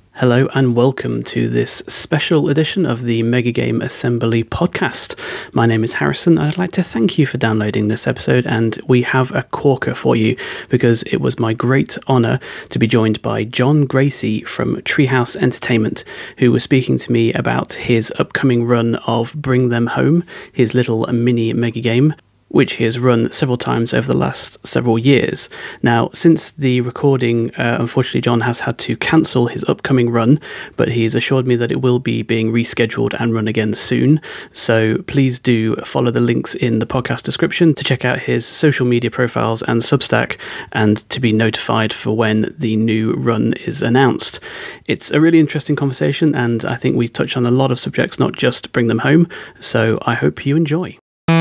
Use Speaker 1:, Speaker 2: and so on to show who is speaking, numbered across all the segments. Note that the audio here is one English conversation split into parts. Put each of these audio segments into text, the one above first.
Speaker 1: Hello and welcome to this special edition of the Mega Game Assembly podcast. My name is Harrison and I'd like to thank you for downloading this episode, and we have a corker for you because it was my great honour to be joined by John Gracie from Treehouse Entertainment, who was speaking to me about his upcoming run of Bring Them Home, his little mini mega game, which he has run several times over the last several years. Now, since the recording, unfortunately, John has had to cancel his upcoming run, but he has assured me that it will be being rescheduled and run again soon. So please do follow the links in the podcast description to check out his social media profiles and Substack, and to be notified for when the new run is announced. It's a really interesting conversation, and I think we touch on a lot of subjects, not just Bring Them Home. So I hope you enjoy.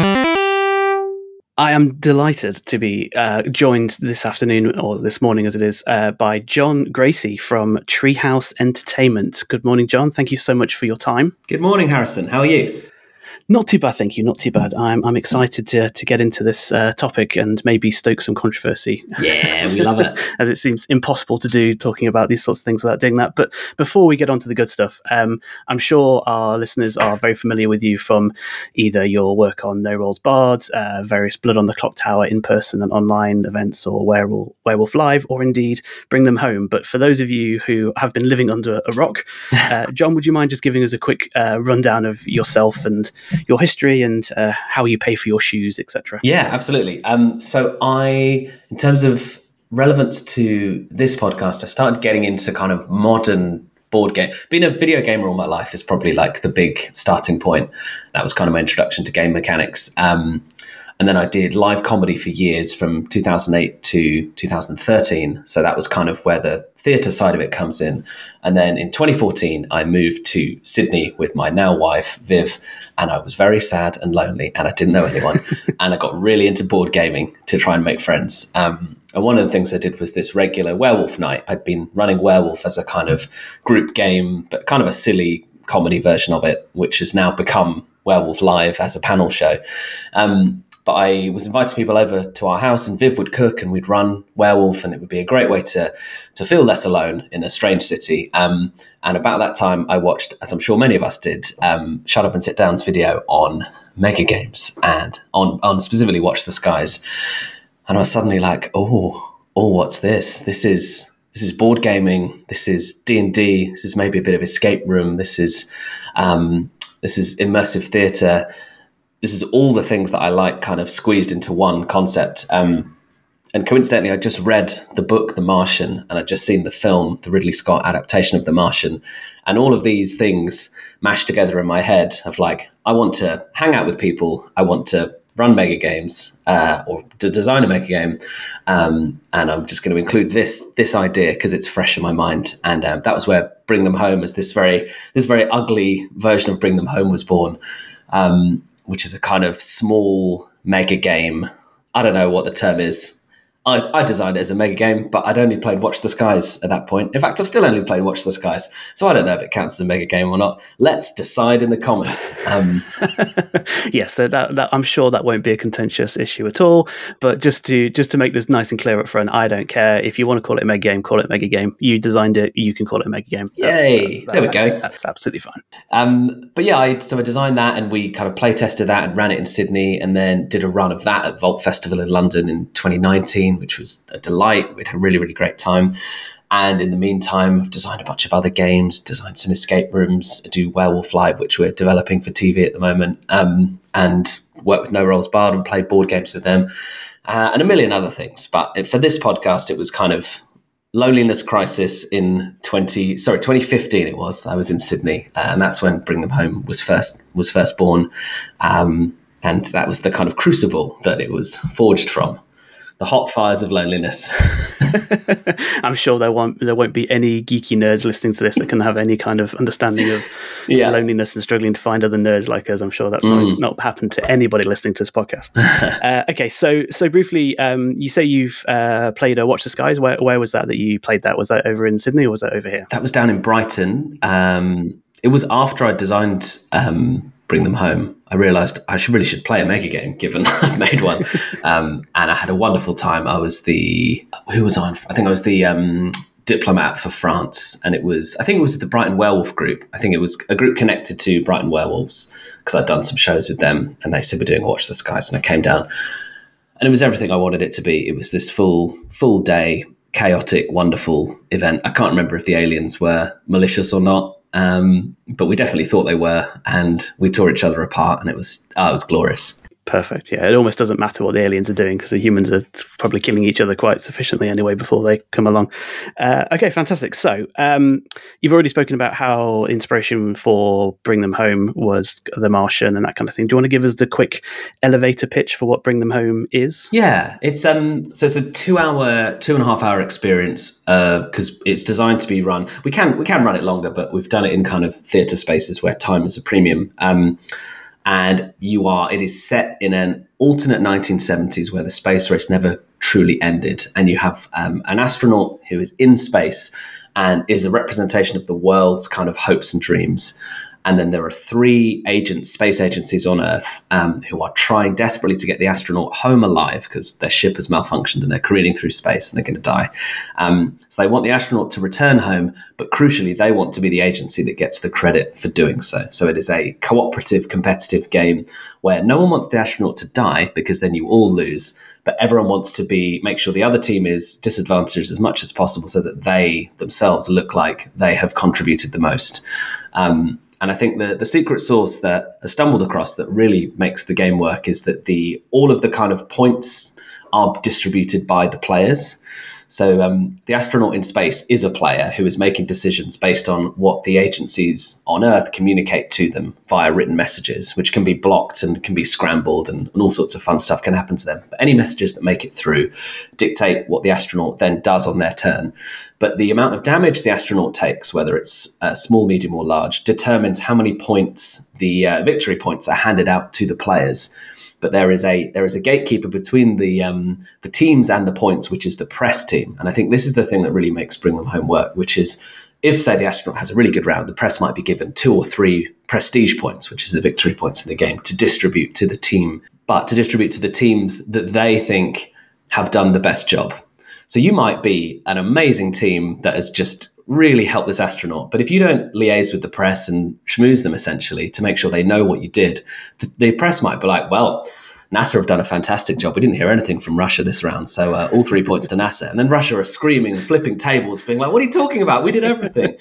Speaker 1: I am delighted to be joined this afternoon, or this morning as it is, by John Gracie from Treehouse Entertainment. Good morning, John. Thank you so much for your time.
Speaker 2: Good morning, Harrison. How are you?
Speaker 1: Not too bad, thank you. Not too bad. I'm excited to get into this topic and maybe stoke some controversy.
Speaker 2: Yeah, we love it.
Speaker 1: As it seems impossible to do, talking about these sorts of things without doing that. But before we get on to the good stuff, I'm sure our listeners are very familiar with you from either your work on No Rolls Barred, various Blood on the Clock Tower in-person and online events, or Werewolf Live, or indeed Bring Them Home. But for those of you who have been living under a rock, John, would you mind just giving us a quick rundown of yourself and your history and how you pay for your shoes, etc.?
Speaker 2: Yeah, absolutely. So in terms of relevance to this podcast, I started getting into kind of modern board game. Being a video gamer all my life is probably like the big starting point. That was kind of my introduction to game mechanics. And then I did live comedy for years from 2008 to 2013. So that was kind of where the theatre side of it comes in. And then in 2014, I moved to Sydney with my now wife, Viv, and I was very sad and lonely and I didn't know anyone. And I got really into board gaming to try and make friends. And one of the things I did was this regular werewolf night. I'd been running Werewolf as a kind of group game, but kind of a silly comedy version of it, which has now become Werewolf Live as a panel show. But I was inviting people over to our house, and Viv would cook and we'd run Werewolf, and it would be a great way to feel less alone in a strange city. And about that time, I watched, as I'm sure many of us did, Shut Up and Sit Down's video on mega games and on specifically Watch the Skies. And I was suddenly like, oh, what's this? This is board gaming. This is D&D. This is maybe a bit of escape room. This is immersive theatre. This is all the things that I like kind of squeezed into one concept. And coincidentally, I just read the book, The Martian, and I'd just seen the film, the Ridley Scott adaptation of The Martian. And all of these things mashed together in my head of like, I want to hang out with people. I want to run mega games or to design a mega game. And I'm just going to include this idea because it's fresh in my mind. And that was where Bring Them Home, as this very ugly version of Bring Them Home was born. Which is a kind of small mega game. I don't know what the term is. I designed it as a mega game, but I'd only played Watch the Skies at that point. In fact, I've still only played Watch the Skies, so I don't know if it counts as a mega game or not. Let's decide in the comments.
Speaker 1: Yes, that I'm sure that won't be a contentious issue at all. But just to make this nice and clear up front, I don't care if you want to call it a mega game. Call it a mega game. You designed it. You can call it a mega game.
Speaker 2: Yay! There we go.
Speaker 1: That's absolutely fine.
Speaker 2: But yeah, I designed that, and we kind of play tested that and ran it in Sydney, and then did a run of that at Vault Festival in London in 2019. Which was a delight. We had a really, really great time. And in the meantime, I've designed a bunch of other games, designed some escape rooms, I do Werewolf Live, which we're developing for TV at the moment, and work with No Rolls Barred and play board games with them, and a million other things. But for this podcast, it was kind of loneliness crisis in 2015 it was. I was in Sydney, and that's when Bring Them Home was first born. And that was the kind of crucible that it was forged from. The hot fires of loneliness.
Speaker 1: I'm sure there won't be any geeky nerds listening to this that can have any kind of understanding of loneliness and struggling to find other nerds like us. I'm sure that's not happened to anybody listening to this podcast. Okay, so briefly, you say you've played Watch the Skies. Where was that you played that? Was that over in Sydney or was that over here?
Speaker 2: That was down in Brighton. It was after I designed Bring Them Home. I realised I really should play a mega game, given I've made one. And I had a wonderful time. I was I think I was the diplomat for France, and I think it was the Brighton Werewolf group. I think it was a group connected to Brighton Werewolves because I'd done some shows with them, and they said we're doing Watch the Skies, and I came down, and it was everything I wanted it to be. It was this full day, chaotic, wonderful event. I can't remember if the aliens were malicious or not, but we definitely thought they were, and we tore each other apart, and it was glorious.
Speaker 1: Perfect. Yeah, it almost doesn't matter what the aliens are doing because the humans are probably killing each other quite sufficiently anyway before they come along. Okay, fantastic. So you've already spoken about how inspiration for Bring Them Home was The Martian and that kind of thing. Do you want to give us the quick elevator pitch for what Bring Them Home is?
Speaker 2: Yeah, it's so it's a 2.5 hour experience because it's designed to be run. We can run it longer, but we've done it in kind of theatre spaces where time is a premium. And it is set in an alternate 1970s where the space race never truly ended. And you have an astronaut who is in space and is a representation of the world's kind of hopes and dreams. And then there are 3 space agencies on Earth who are trying desperately to get the astronaut home alive because their ship has malfunctioned and they're careening through space and they're going to die. So they want the astronaut to return home, but crucially, they want to be the agency that gets the credit for doing so. So it is a cooperative, competitive game where no one wants the astronaut to die because then you all lose, but everyone wants to make sure the other team is disadvantaged as much as possible so that they themselves look like they have contributed the most. And I think the secret sauce that I stumbled across that really makes the game work is that all of the kind of points are distributed by the players. So the astronaut in space is a player who is making decisions based on what the agencies on Earth communicate to them via written messages, which can be blocked and can be scrambled and all sorts of fun stuff can happen to them. But any messages that make it through dictate what the astronaut then does on their turn. But the amount of damage the astronaut takes, whether it's small, medium, or large, determines how many points the victory points are handed out to the players. But there is a gatekeeper between the teams and the points, which is the press team. And I think this is the thing that really makes Bring Them Home work, which is if, say, the astronaut has a really good round, the press might be given 2 or 3 prestige points, which is the victory points in the game, to distribute to the team, but to distribute to the teams that they think have done the best job. So you might be an amazing team that has just really helped this astronaut, but if you don't liaise with the press and schmooze them essentially to make sure they know what you did, the press might be like, well, NASA have done a fantastic job. We didn't hear anything from Russia this round, so all 3 points to NASA. And then Russia are screaming, flipping tables, being like, what are you talking about? We did everything.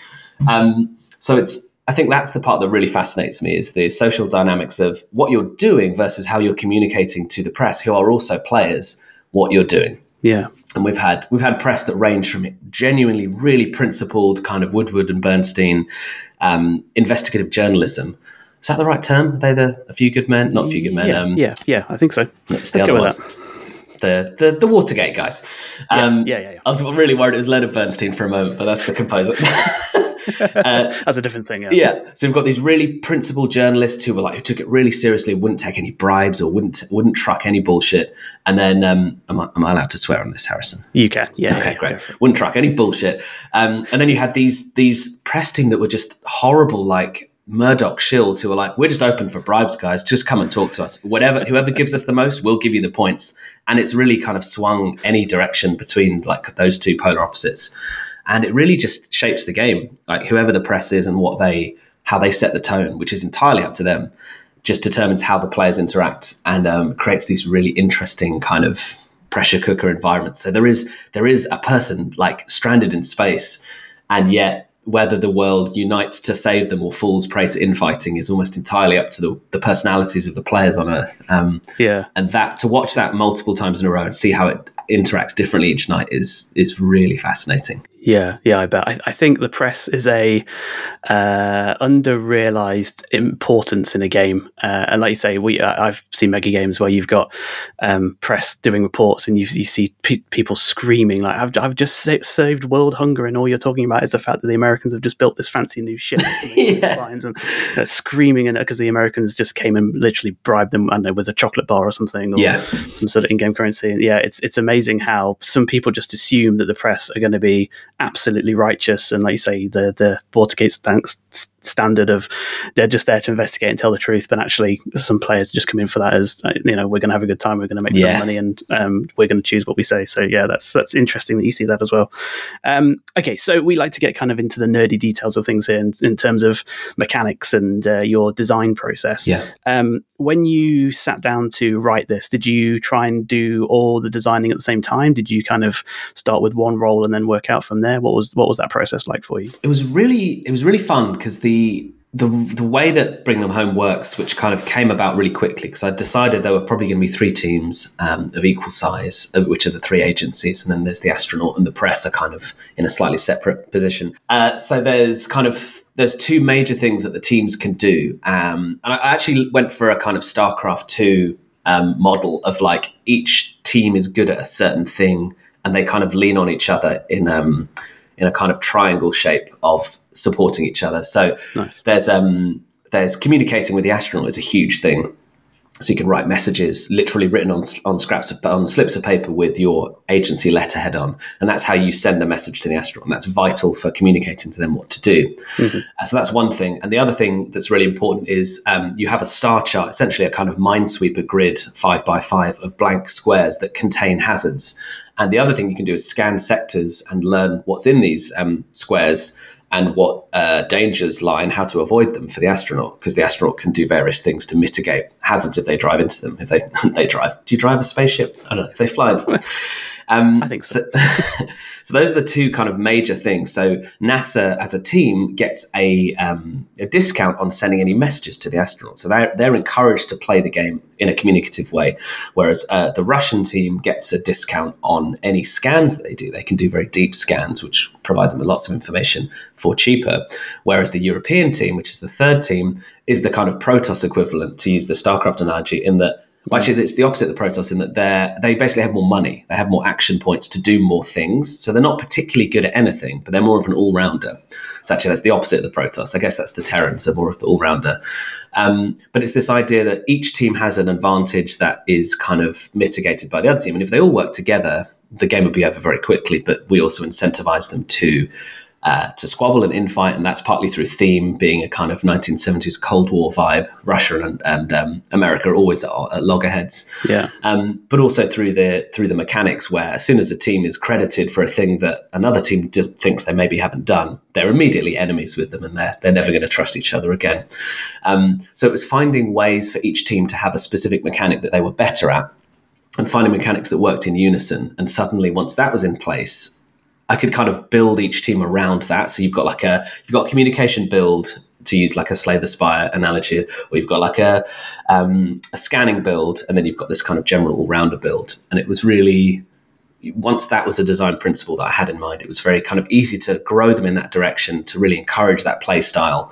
Speaker 2: I think that's the part that really fascinates me is the social dynamics of what you're doing versus how you're communicating to the press, who are also players, what you're doing.
Speaker 1: Yeah.
Speaker 2: And we've had press that range from genuinely really principled kind of Woodward and Bernstein investigative journalism. Is that the right term? Are they a few good men? Not a few good men.
Speaker 1: Yeah, I think so. Let's go with
Speaker 2: that. The Watergate guys.
Speaker 1: Yeah.
Speaker 2: I was really worried it was Leonard Bernstein for a moment, but that's the composer.
Speaker 1: That's a different thing.
Speaker 2: Yeah. So we've got these really principled journalists who took it really seriously, wouldn't take any bribes or wouldn't truck any bullshit. And then, am I allowed to swear on this, Harrison?
Speaker 1: You can. Yeah.
Speaker 2: Okay, great. Wouldn't truck any bullshit. And then you had these press team that were just horrible, like Murdoch shills who are like, we're just open for bribes, guys. Just come and talk to us. Whoever gives us the most, we'll give you the points. And it's really kind of swung any direction between like those two polar opposites. And it really just shapes the game. Like whoever the press is and how they set the tone, which is entirely up to them, just determines how the players interact and creates these really interesting kind of pressure cooker environments. So there is a person like stranded in space, and yet whether the world unites to save them or falls prey to infighting is almost entirely up to the personalities of the players on Earth. And to watch that multiple times in a row and see how it interacts differently each night is really fascinating.
Speaker 1: Yeah, I bet. I think the press is a under-realized importance in a game. And like you say, I've seen mega games where you've got press doing reports and you see people screaming like, I've just saved world hunger, and all you're talking about is the fact that the Americans have just built this fancy new ship and screaming, and because the Americans just came and literally bribed them, I don't know, with a chocolate bar or something, or some sort of in-game currency. And it's amazing how some people just assume that the press are going to be absolutely righteous, and like you say, the Watergate standard of they're just there to investigate and tell the truth, but actually some players just come in for that as we're going to have a good time, we're going to make some money, and we're going to choose what we say. So yeah, that's interesting that you see that as well. Okay, so we like to get kind of into the nerdy details of things here in terms of mechanics and your design process. When you sat down to write this, did you try and do all the designing at the same time? Did you kind of start with one role and then work out from there? What was that process like for you?
Speaker 2: It was really fun because the way that Bring Them Home works, which kind of came about really quickly, because I decided there were probably going to be 3 teams of equal size, which are the 3 agencies, and then there's the Astronaut and the Press are kind of in a slightly separate position. So there's 2 major things that the teams can do, and I actually went for a kind of StarCraft 2 model of like each team is good at a certain thing, and they kind of lean on each other in a kind of triangle shape of supporting each other. So
Speaker 1: nice.
Speaker 2: There's communicating with the Astronaut is a huge thing. So you can write messages literally written on slips of paper with your agency letterhead on, and that's how you send a message to the Astronaut. And that's vital for communicating to them what to do. Mm-hmm. So that's one thing. And the other thing that's really important is you have a star chart, essentially a kind of Minesweeper grid 5x5 of blank squares that contain hazards. And the other thing you can do is scan sectors and learn what's in these squares and what dangers lie and how to avoid them for the Astronaut, because the Astronaut can do various things to mitigate hazards if they drive into them. If they drive. Do you drive a spaceship? I don't know. If they fly into them.
Speaker 1: I think so.
Speaker 2: So those are the 2 kind of major things. So NASA as a team gets a discount on sending any messages to the Astronaut. So they're encouraged to play the game in a communicative way, whereas the Russian team gets a discount on any scans that they do. They can do very deep scans, which provide them with lots of information for cheaper. Whereas the European team, which is the 3rd team, is the kind of Protoss equivalent, to use the StarCraft analogy, in that actually, it's the opposite of the Protoss in that they basically have more money. They have more action points to do more things. So they're not particularly good at anything, but they're more of an all-rounder. So actually, that's the opposite of the Protoss. I guess that's the Terrans. They're more of the all-rounder. But it's this idea that each team has an advantage that is kind of mitigated by the other team. And if they all work together, the game would be over very quickly. But we also incentivize them to squabble and infight, and that's partly through theme being a kind of 1970s Cold War vibe. Russia and America are always at loggerheads, but also through the mechanics, where as soon as a team is credited for a thing that another team just thinks they maybe haven't done, they're immediately enemies with them, and they're never going to trust each other again. So it was finding ways for each team to have a specific mechanic that they were better at, and finding mechanics that worked in unison. And suddenly, once that was in place, I could kind of build each team around that. So you've got a communication build, to use like a Slay the Spire analogy, or you've got like a scanning build, and then you've got this kind of general all-rounder build. And it was really, once that was a design principle that I had in mind, it was very kind of easy to grow them in that direction, to really encourage that play style.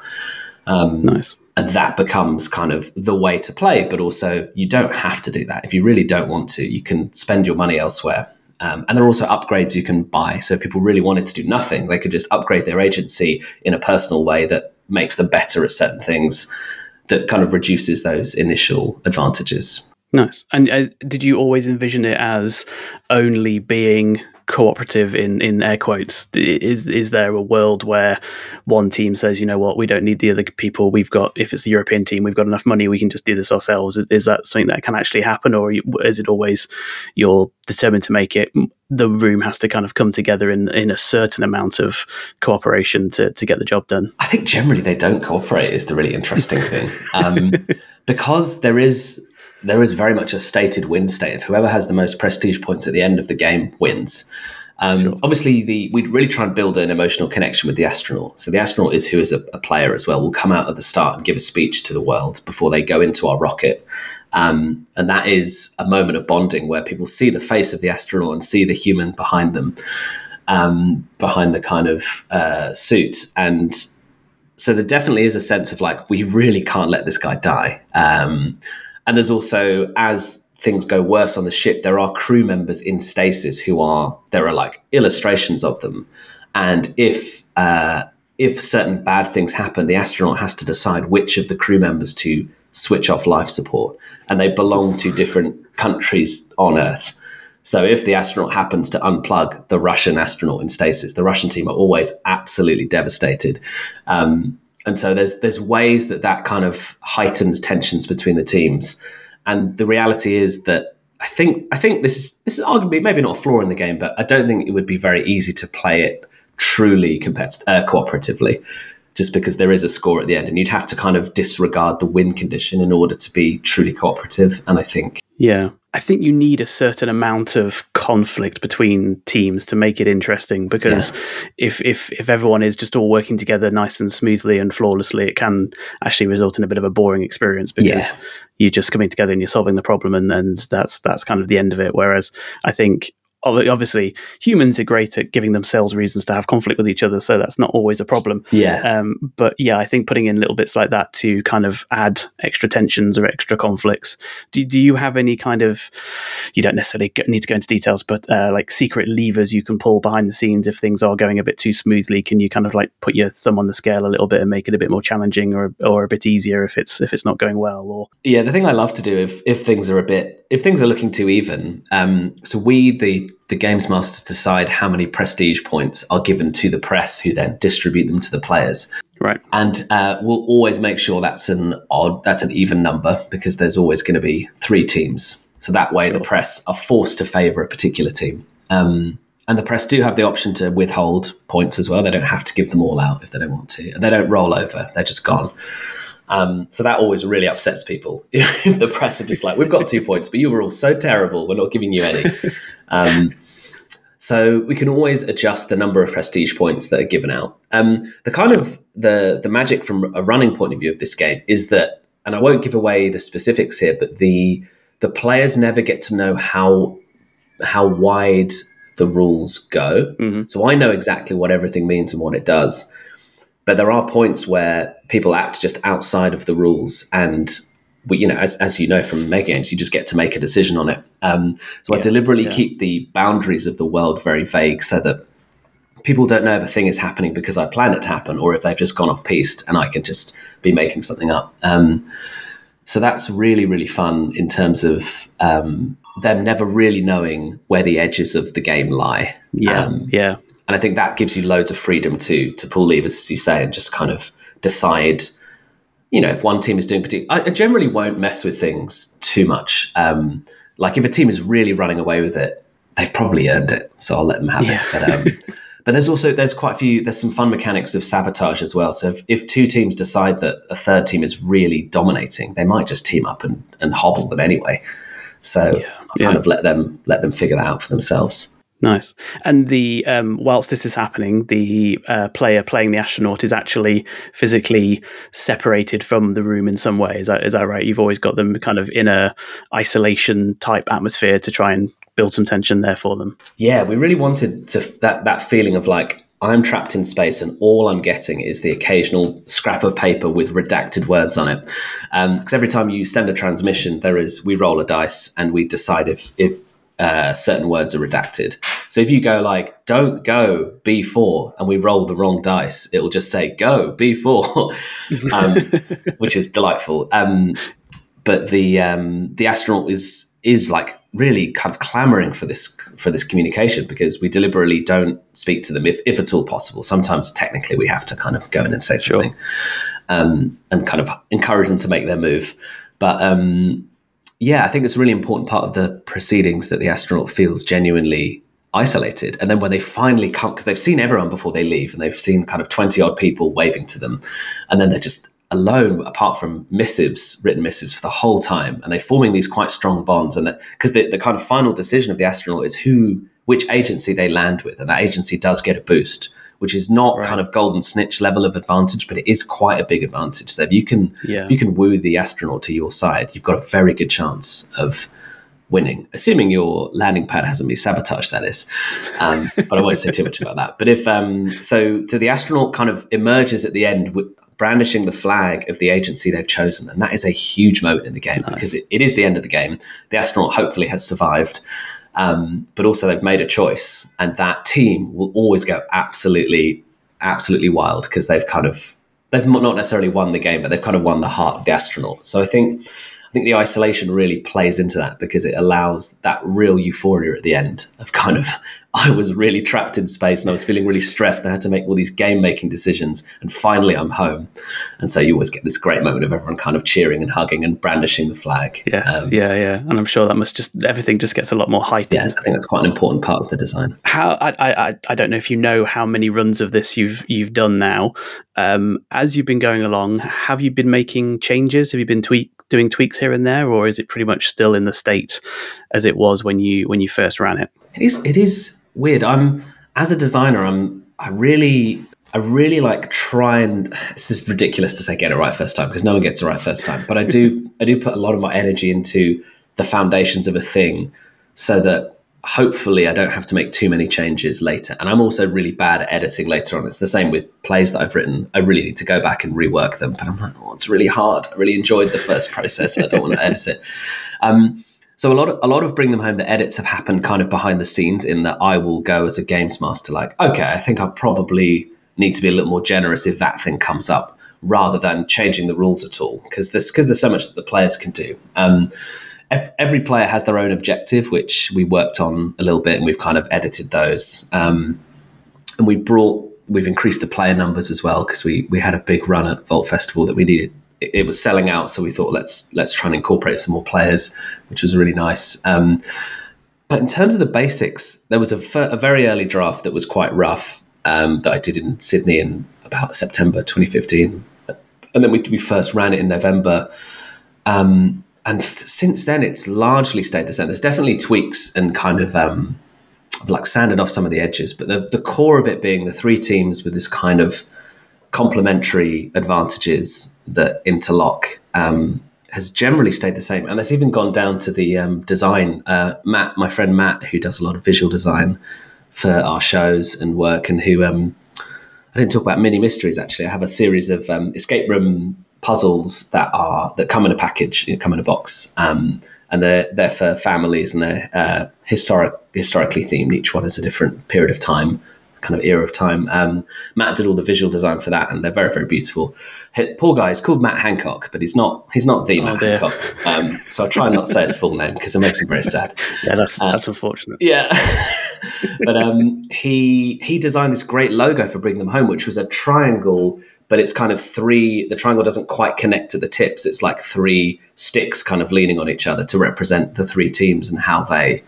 Speaker 1: Nice.
Speaker 2: And that becomes kind of the way to play. But also, you don't have to do that. If you really don't want to, you can spend your money elsewhere. And there are also upgrades you can buy. So if people really wanted to do nothing, they could just upgrade their agency in a personal way that makes them better at certain things, that kind of reduces those initial advantages.
Speaker 1: Nice. And did you always envision it as only being cooperative in air quotes? Is there a world where one team says, you know what, we don't need the other people, we've got, if it's the European team, we've got enough money, we can just do this ourselves? Is that something that can actually happen, or is it always you're determined to make it, the room has to kind of come together in a certain amount of cooperation to get the job done?
Speaker 2: I think generally they don't cooperate is the really interesting thing. Because there is very much a stated win state of whoever has the most prestige points at the end of the game wins. Sure. Obviously, we'd really try and build an emotional connection with the Astronaut. So the Astronaut who is a player as well, will come out at the start and give a speech to the world before they go into our rocket. And that is a moment of bonding where people see the face of the Astronaut and see the human behind them, behind the kind of suit. And so there definitely is a sense of like, we really can't let this guy die. And there's also, as things go worse on the ship, there are crew members in stasis there are like illustrations of them. And if certain bad things happen, the Astronaut has to decide which of the crew members to switch off life support. And they belong to different countries on Earth. So if the Astronaut happens to unplug the Russian Astronaut in stasis, the Russian team are always absolutely devastated. And so there's ways that kind of heightens tensions between the teams. And the reality is that I think this is arguably maybe not a flaw in the game, but I don't think it would be very easy to play it truly cooperatively, just because there is a score at the end, and you'd have to kind of disregard the win condition in order to be truly cooperative. And I think
Speaker 1: you need a certain amount of conflict between teams to make it interesting, because if everyone is just all working together nice and smoothly and flawlessly, it can actually result in a bit of a boring experience, because you're just coming together and you're solving the problem, and that's kind of the end of it. Whereas I think obviously humans are great at giving themselves reasons to have conflict with each other, so that's not always a problem. But I think putting in little bits like that to kind of add extra tensions or extra conflicts. Do you have any kind of, you don't necessarily need to go into details, but like secret levers you can pull behind the scenes if things are going a bit too smoothly? Can you kind of like put your thumb on the scale a little bit and make it a bit more challenging, or a bit easier if it's not going well? Or
Speaker 2: the thing I love to do if things are looking too even, so we the games master decide how many prestige points are given to the press, who then distribute them to the players.
Speaker 1: Right.
Speaker 2: And we'll always make sure that's an even number, because there's always going to be 3 teams. So that way the press are forced to favour a particular team. And the press do have the option to withhold points as well. They don't have to give them all out if they don't want to. And they don't roll over. They're just gone. So that always really upsets people if the press are just like, we've got 2 points, but you were all so terrible, we're not giving you any. So we can always adjust the number of prestige points that are given out. The kind of the magic from a running point of view of this game is that, and I won't give away the specifics here, but the players never get to know how wide the rules go. Mm-hmm. So I know exactly what everything means and what it does. But there are points where people act just outside of the rules, and as you know from mega games, you just get to make a decision on it. I deliberately keep the boundaries of the world very vague, so that people don't know if a thing is happening because I plan it to happen, or if they've just gone off piste and I can just be making something up. So that's really, really fun in terms of them never really knowing where the edges of the game lie. And I think that gives you loads of freedom to pull levers, as you say, and just kind of decide, if one team is doing I generally won't mess with things too much. Like if a team is really running away with it, they've probably earned it, so I'll let them have it. But there's some fun mechanics of sabotage as well. So if 2 teams decide that a third team is really dominating, they might just team up and hobble them anyway. So I kind of let them figure that out for themselves.
Speaker 1: Nice. And the whilst this is happening, the player playing the astronaut is actually physically separated from the room in some way. Is that right? You've always got them kind of in a isolation type atmosphere to try and build some tension there for them. Yeah,
Speaker 2: we really wanted that feeling of like, I'm trapped in space and all I'm getting is the occasional scrap of paper with redacted words on it. Because every time you send a transmission, we roll a dice and we decide if certain words are redacted. So if you go like, don't go B4, and we roll the wrong dice, it'll just say go B4, which is delightful. But the astronaut is like really kind of clamoring for this communication, because we deliberately don't speak to them if at all possible. Sometimes technically we have to kind of go in and say something, and kind of encourage them to make their move. But I think it's a really important part of the proceedings that the astronaut feels genuinely isolated. And then when they finally come, because they've seen everyone before they leave, and they've seen kind of 20 odd people waving to them, and then they're just alone apart from written missives for the whole time. And they're forming these quite strong bonds. And because the kind of final decision of the astronaut is which agency they land with. And that agency does get a boost, which is not kind of golden snitch level of advantage, but it is quite a big advantage. So if you can woo the astronaut to your side, you've got a very good chance of winning, assuming your landing pad hasn't been sabotaged, that is. But I won't say too much about that. But if so the astronaut kind of emerges at the end with brandishing the flag of the agency they've chosen, and that is a huge moment in the game, because it is the end of the game. The astronaut hopefully has survived. But also they've made a choice, and that team will always go absolutely, absolutely wild, because they've not necessarily won the game, but they've kind of won the heart of the astronaut. So I think I think the isolation really plays into that because it allows that real euphoria at the end of kind of, I was really trapped in space and I was feeling really stressed and I had to make all these game making decisions and finally I'm home. And so you always get this great moment of everyone kind of cheering and hugging and brandishing the flag.
Speaker 1: Yes, yeah. And I'm sure that must just, everything just gets a lot more heightened.
Speaker 2: Yeah, I think that's quite an important part of the design.
Speaker 1: How I don't know if you know how many runs of this you've done now. As you've been going along, have you been making changes? Have you been doing tweaks here and there, or is it pretty much still in the state as it was when you first ran it?
Speaker 2: It is weird. As a designer, I really like try and, this is ridiculous to say get it right first time because no one gets it right first time, but I do put a lot of my energy into the foundations of a thing so that hopefully I don't have to make too many changes later. And I'm also really bad at editing later on. It's the same with plays that I've written. I really need to go back and rework them, but I'm like, oh, it's really hard. I really enjoyed the first process and I don't want to edit it. So a lot of Bring Them Home, the edits have happened kind of behind the scenes in that I will go as a games master like, okay, I think I probably need to be a little more generous if that thing comes up rather than changing the rules at all because there's so much that the players can do. Every player has their own objective, which we worked on a little bit and we've kind of edited those. And we've increased the player numbers as well because we had a big run at Vault Festival that we needed. It was selling out, so we thought let's try and incorporate some more players, which was really nice. But in terms of the basics, there was a very early draft that was quite rough that I did in Sydney in about September 2015, and then we first ran it in November. And since then, it's largely stayed the same. There's definitely tweaks and kind of like sanded off some of the edges, but the core of it being the three teams with this kind of complementary advantages that interlock has generally stayed the same. And it's even gone down to the design. Matt, my friend Matt, who does a lot of visual design for our shows and work, and who I didn't talk about mini mysteries actually. I have a series of escape room puzzles that come in a package, come in a box, and they're for families and they're historically themed. Each one is a different period of time, kind of era of time. Matt did all the visual design for that, and they're very, very beautiful. Poor guy, he's called Matt Hancock, but he's not the Matt Hancock. So I try not to say his full name because it makes him very sad.
Speaker 1: Yeah, that's unfortunate.
Speaker 2: Yeah, but he designed this great logo for Bring Them Home, which was a triangle, but it's kind of three. The triangle doesn't quite connect to the tips. It's like three sticks kind of leaning on each other to represent the three teams and how they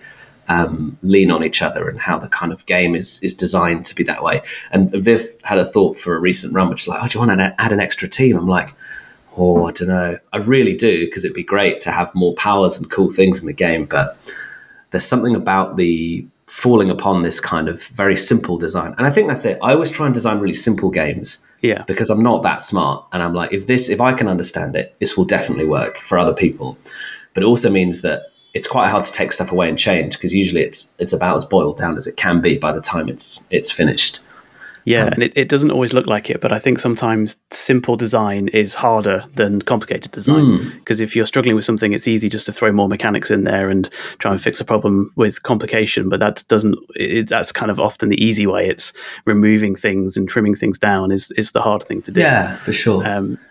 Speaker 2: lean on each other and how the kind of game is designed to be that way. And Viv had a thought for a recent run, which is like, oh, do you want to add an extra team? I'm like, oh, I don't know. I really do, because it'd be great to have more powers and cool things in the game. But there's something about the falling upon this kind of very simple design. And I think that's it. I always try and design really simple games.
Speaker 1: Yeah.
Speaker 2: Because I'm not that smart. And I'm like, if I can understand it, this will definitely work for other people. But it also means that it's quite hard to take stuff away and change, because usually it's about as boiled down as it can be by the time it's finished.
Speaker 1: Yeah, and it doesn't always look like it, but I think sometimes simple design is harder than complicated design, because if you're struggling with something, it's easy just to throw more mechanics in there and try and fix a problem with complication, but that's kind of often the easy way. It's removing things and trimming things down is the hard thing to do.
Speaker 2: Yeah, for sure.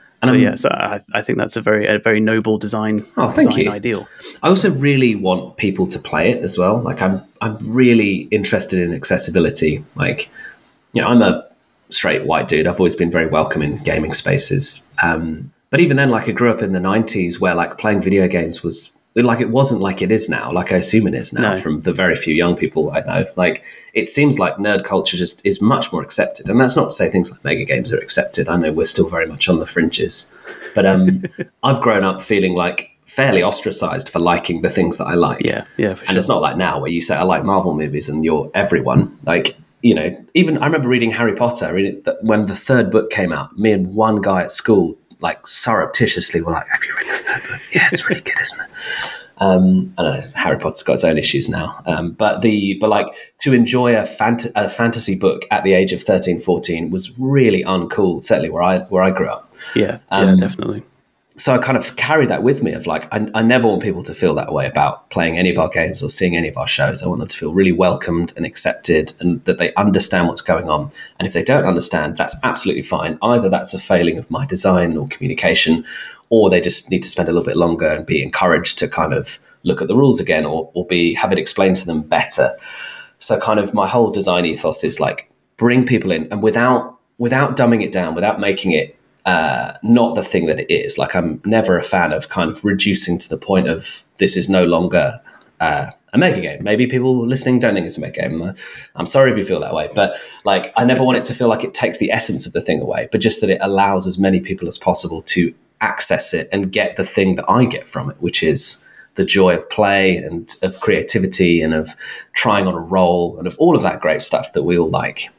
Speaker 1: So I think that's a very noble design.
Speaker 2: Oh, thank you.
Speaker 1: Ideal.
Speaker 2: I also really want people to play it as well. Like I'm really interested in accessibility. Like, you know, I'm a straight white dude. I've always been very welcome in gaming spaces. But even then, like I grew up in the 90s where like playing video games was like, it wasn't like it is now. Like I assume it is now from the very few young people I know. Like it seems like nerd culture just is much more accepted. And that's not to say things like mega games are accepted. I know we're still very much on the fringes. But I've grown up feeling like fairly ostracized for liking the things that I like.
Speaker 1: Yeah, for sure.
Speaker 2: And it's not like now where you say I like Marvel movies and you're everyone. Like, you know, even I remember reading Harry Potter. When the third book came out, me and one guy at school, like surreptitiously, were like, "Have you read the third book? Yeah, it's really good, isn't it?" I know Harry Potter's got its own issues now, but like to enjoy a fantasy book at the age of 13, 14 was really uncool. Certainly where I grew up.
Speaker 1: Yeah, definitely.
Speaker 2: so I kind of carry that with me of like, I never want people to feel that way about playing any of our games or seeing any of our shows. I want them to feel really welcomed and accepted and that they understand what's going on. And if they don't understand, that's absolutely fine. Either that's a failing of my design or communication, or they just need to spend a little bit longer and be encouraged to kind of look at the rules again or have it explained to them better. So kind of my whole design ethos is like bring people in and without dumbing it down, without making it not the thing that it is. Like I'm never a fan of kind of reducing to the point of this is no longer a mega game. Maybe people listening don't think it's a mega game. I'm sorry if you feel that way, but like I never want it to feel like it takes the essence of the thing away, but just that it allows as many people as possible to access it and get the thing that I get from it, which is the joy of play and of creativity and of trying on a role and of all of that great stuff that we all like.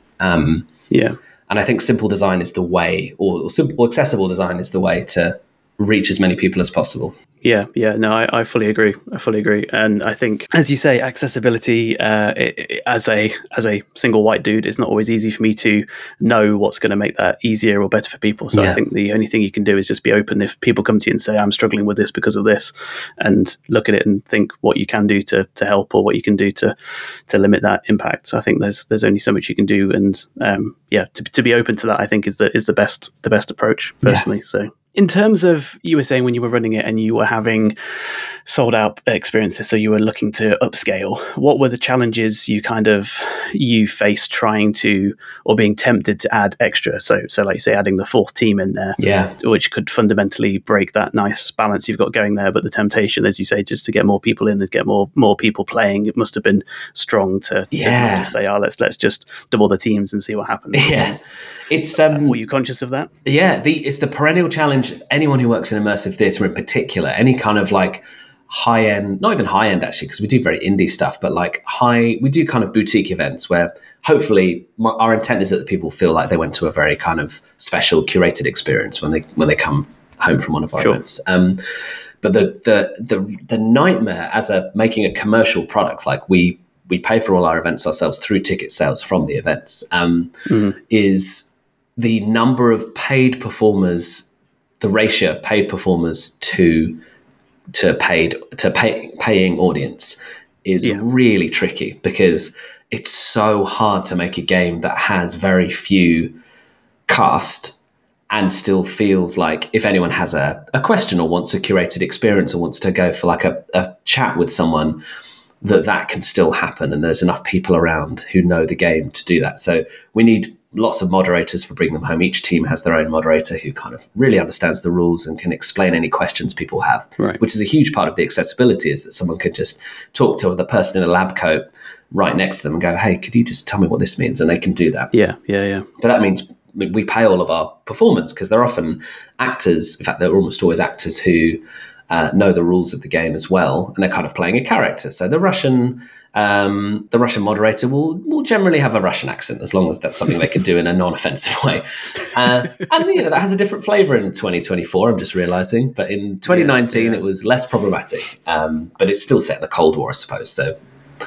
Speaker 2: And I think simple design is the way, or simple accessible design is the way to reach as many people as possible.
Speaker 1: Yeah. No, I fully agree. And I think, as you say, accessibility as a single white dude, it's not always easy for me to know what's going to make that easier or better for people. So I think the only thing you can do is just be open. If people come to you and say, I'm struggling with this because of this, and look at it and think what you can do to help or what you can do to limit that impact. So I think there's only so much you can do. And to be open to that, I think is the best approach personally. So. In terms of, you were saying when you were running it and you were having sold out experiences, so you were looking to upscale, what were the challenges you faced trying to, or being tempted to add extra? So like you say, adding the fourth team in there, which could fundamentally break that nice balance you've got going there. But the temptation, as you say, just to get more people in and get more people playing, it must have been strong to just say, let's just double the teams and see what happens.
Speaker 2: Yeah. It's
Speaker 1: were you conscious of that?
Speaker 2: Yeah, it's the perennial challenge of anyone who works in immersive theatre in particular, any kind of like high end, not even high end actually, because we do very indie stuff, but like we do kind of boutique events where hopefully our intent is that people feel like they went to a very kind of special curated experience when they come home from one of our events. But the nightmare as making a commercial product, like we pay for all our events ourselves through ticket sales from the events, is the number of paid performers, the ratio of paid performers to paying audience is really tricky, because it's so hard to make a game that has very few cast and still feels like if anyone has a question or wants a curated experience or wants to go for like a chat with someone, that can still happen, and there's enough people around who know the game to do that. So we need lots of moderators for Bring Them Home. Each team has their own moderator who kind of really understands the rules and can explain any questions people have, which is a huge part of the accessibility, is that someone could just talk to the person in a lab coat right next to them and go, hey, could you just tell me what this means? And they can do that.
Speaker 1: Yeah.
Speaker 2: But that means we pay all of our performers, because they're often actors. In fact, they're almost always actors who know the rules of the game as well, and they're kind of playing a character. So the Russian moderator will generally have a Russian accent, as long as that's something they can do in a non-offensive way. And that has a different flavour in 2024. I'm just realising, but in 2019 it was less problematic. But it's still set in the Cold War, I suppose. So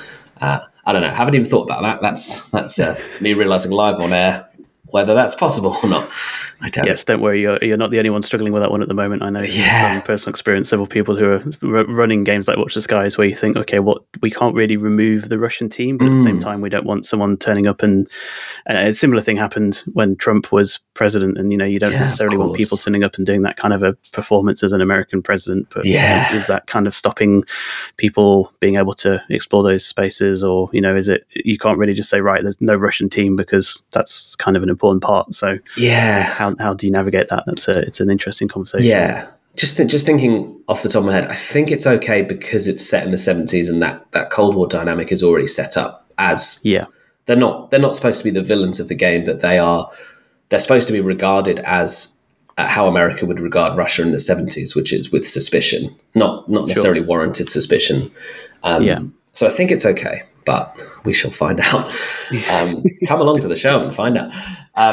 Speaker 2: I don't know. I haven't even thought about that. That's me realising live on air whether that's possible or not.
Speaker 1: Yes, don't worry. You're not the only one struggling with that one at the moment. I know from personal experience, several people who are running games like Watch the Skies, where you think, okay, we can't really remove the Russian team, but at the same time, we don't want someone turning up and a similar thing happened when Trump was president, and you don't necessarily want people turning up and doing that kind of a performance as an American president. But is that kind of stopping people being able to explore those spaces, or is it you can't really just say, right, there's no Russian team, because that's kind of an important part. So how do you navigate that? It's an interesting conversation.
Speaker 2: Yeah. Just thinking off the top of my head, I think it's okay because it's set in the 70s and that Cold War dynamic is already set up as they're not supposed to be the villains of the game, but they're supposed to be regarded as how America would regard Russia in the 70s, which is with suspicion, not necessarily warranted suspicion. So I think it's okay, but we shall find out. Come along to the show and find out.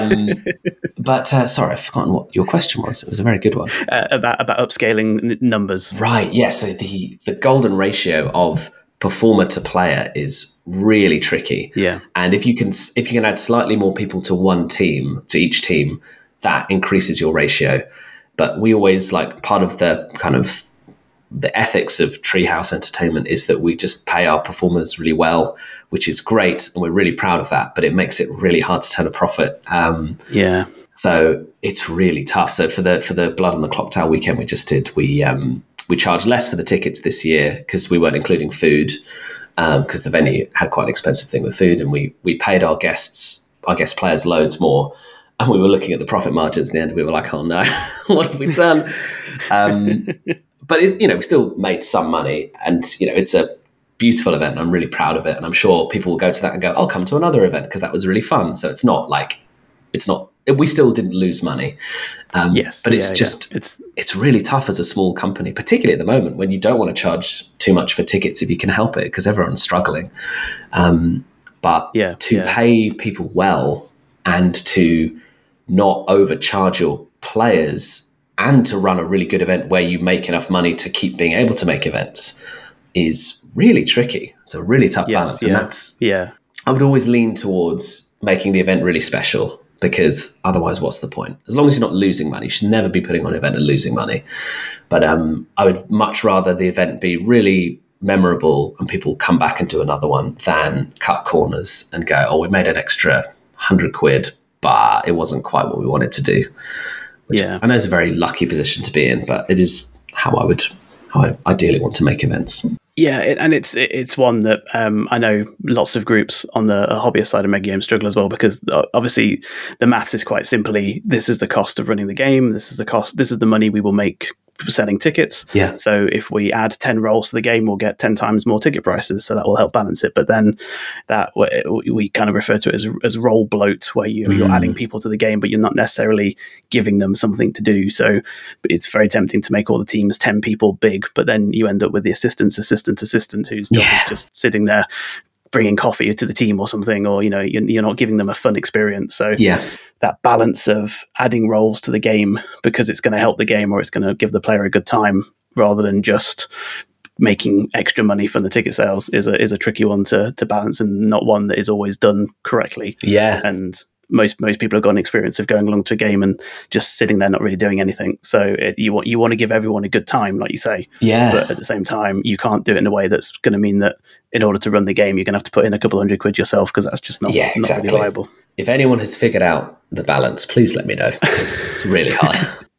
Speaker 2: But sorry, I've forgotten what your question was. It was a very good one.
Speaker 1: About upscaling numbers.
Speaker 2: Right, yeah. So the golden ratio of performer to player is really tricky.
Speaker 1: Yeah.
Speaker 2: And if you can add slightly more people to each team, that increases your ratio. But we always like part of the kind of the ethics of Treehouse Entertainment is that we just pay our performers really well, which is great, and we're really proud of that. But it makes it really hard to turn a profit. So it's really tough. So for the Blood on the Clock Tower weekend we just did, we charged less for the tickets this year because we weren't including food, because the venue had quite an expensive thing with food, and we paid our guest players loads more. And we were looking at the profit margins at the end, and we were like, "Oh no, what have we done?" But we still made some money, and it's a beautiful event. I'm really proud of it, and I'm sure people will go to that and go, "I'll come to another event because that was really fun." So it's not. We still didn't lose money, but it's really tough as a small company, particularly at the moment when you don't want to charge too much for tickets if you can help it, because everyone's struggling. But to pay people well and to not overcharge your players and to run a really good event where you make enough money to keep being able to make events is really tricky. It's a really tough balance. And I would always lean towards making the event really special, because otherwise what's the point? As long as you're not losing money, you should never be putting on an event and losing money. But I would much rather the event be really memorable and people come back and do another one than cut corners and go, "Oh, we made an extra £100, but it wasn't quite what we wanted to do." Which I know is a very lucky position to be in, but it is how I ideally want to make events.
Speaker 1: Yeah, it's one that I know lots of groups on the hobbyist side of Mega Games struggle as well, because obviously the maths is quite simply, this is the cost of running the game, this is the money we will make selling tickets.
Speaker 2: Yeah.
Speaker 1: So if we add 10 rolls to the game, we'll get 10 times more ticket prices. So that will help balance it. But then that we kind of refer to it as roll bloat, where you're adding people to the game, but you're not necessarily giving them something to do. So it's very tempting to make all the teams 10 people big, but then you end up with the assistant whose job is just sitting there bringing coffee to the team or something, or you're not giving them a fun experience. So that balance of adding roles to the game because it's going to help the game or it's going to give the player a good time, rather than just making extra money from the ticket sales, is a tricky one to balance, and not one that is always done correctly. And most people have got an experience of going along to a game and just sitting there not really doing anything. So you want to give everyone a good time, like you say. But at the same time, you can't do it in a way that's going to mean that in order to run the game, you're going to have to put in a couple £100 yourself, because that's just not really viable.
Speaker 2: If anyone has figured out the balance, please let me know, because it's really hard.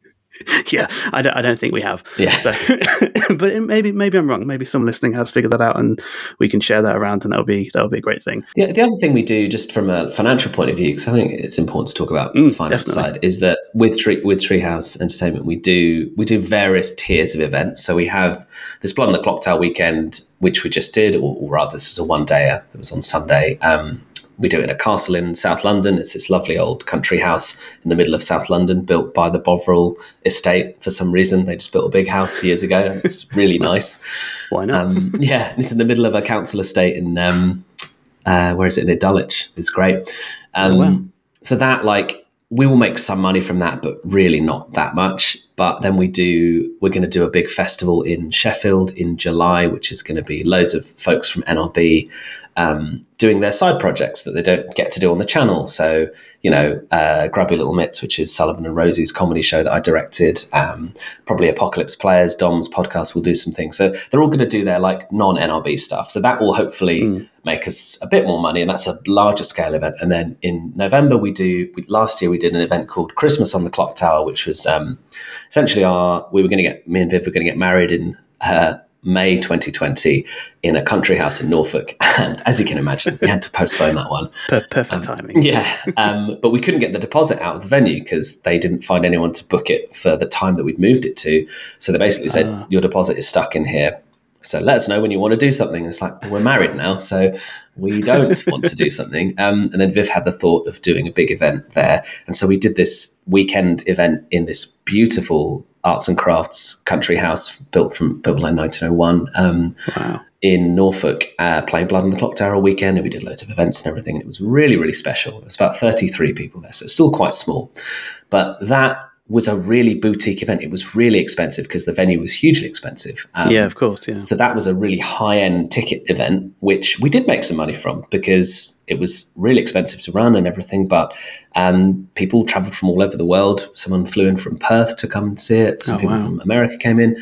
Speaker 1: I don't think we have. So, but maybe I'm wrong. Maybe some listening has figured that out, and we can share that around, and that'll be a great thing.
Speaker 2: The other thing we do, just from a financial point of view, because I think it's important to talk about the finance side, is that with Treehouse Entertainment, we do various tiers of events. So we have this Blood on the Clock Tower weekend, which we just did, or rather, this was a one-dayer that was on Sunday. We do it in a castle in South London. It's this lovely old country house in the middle of South London, built by the Bovril estate. For some reason, they just built a big house years ago. It's really nice.
Speaker 1: Why not?
Speaker 2: It's in the middle of a council estate in, where is it? Near Dulwich. It's great. So that, we will make some money from that, but really not that much. But then we're going to do a big festival in Sheffield in July, which is going to be loads of folks from NRB doing their side projects that they don't get to do on the channel. So, Grubby Little Mitts, which is Sullivan and Rosie's comedy show that I directed, probably Apocalypse Players, Dom's podcast will do some things. So they're all going to do their non-NRB stuff. So that will hopefully make us a bit more money, and that's a larger scale event. And then in November, last year we did an event called Christmas on the Clock Tower, which was essentially me and Viv were going to get married in May 2020 in a country house in Norfolk. And as you can imagine, we had to postpone that one.
Speaker 1: Perfect timing.
Speaker 2: But we couldn't get the deposit out of the venue because they didn't find anyone to book it for the time that we'd moved it to. So they basically said, your deposit is stuck in here. So let us know when you want to do something. It's like, we're married now, so we don't want to do something. And then Viv had the thought of doing a big event there. And so we did this weekend event in this beautiful arts and crafts country house built in 1901 in Norfolk, playing Blood on the Clock Tower all weekend. And we did loads of events and everything. And it was really, really special. There was about 33 people there, so it's still quite small. But that was a really boutique event. It was really expensive because the venue was hugely expensive.
Speaker 1: Yeah, of course. Yeah.
Speaker 2: So that was a really high-end ticket event, which we did make some money from because it was really expensive to run and everything. But people traveled from all over the world. Someone flew in from Perth to come and see it. Some people from America came in.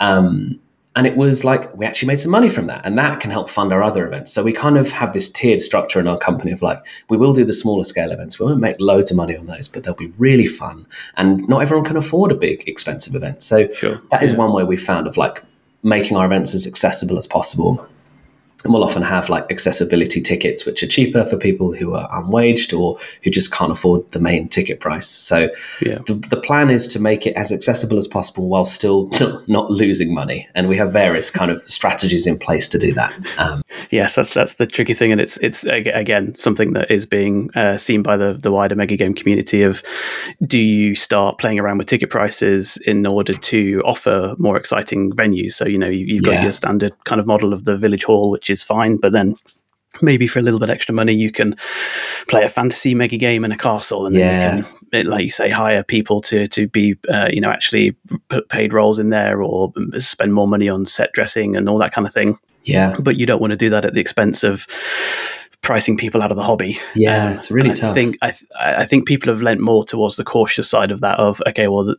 Speaker 2: And it was like, we actually made some money from that. And that can help fund our other events. So we kind of have this tiered structure in our company of like, we will do the smaller scale events. We won't make loads of money on those, but they'll be really fun. And not everyone can afford a big, expensive event. So that is one way we found of like making our events as accessible as possible. And we'll often have like accessibility tickets, which are cheaper for people who are unwaged or who just can't afford the main ticket price. So the plan is to make it as accessible as possible while still not losing money. And we have various kind of strategies in place to do that.
Speaker 1: Yes, that's the tricky thing. And it's again, something that is being seen by the wider mega game community of, do you start playing around with ticket prices in order to offer more exciting venues? So, you've got your standard kind of model of the village hall, which is fine, but then maybe for a little bit extra money you can play a fantasy mega game in a castle, and then you can, like you say, hire people to be actually put paid roles in there, or spend more money on set dressing and all that kind of thing. But you don't want to do that at the expense of pricing people out of the hobby.
Speaker 2: It's really tough.
Speaker 1: I think people have lent more towards the cautious side of that. Of okay, well,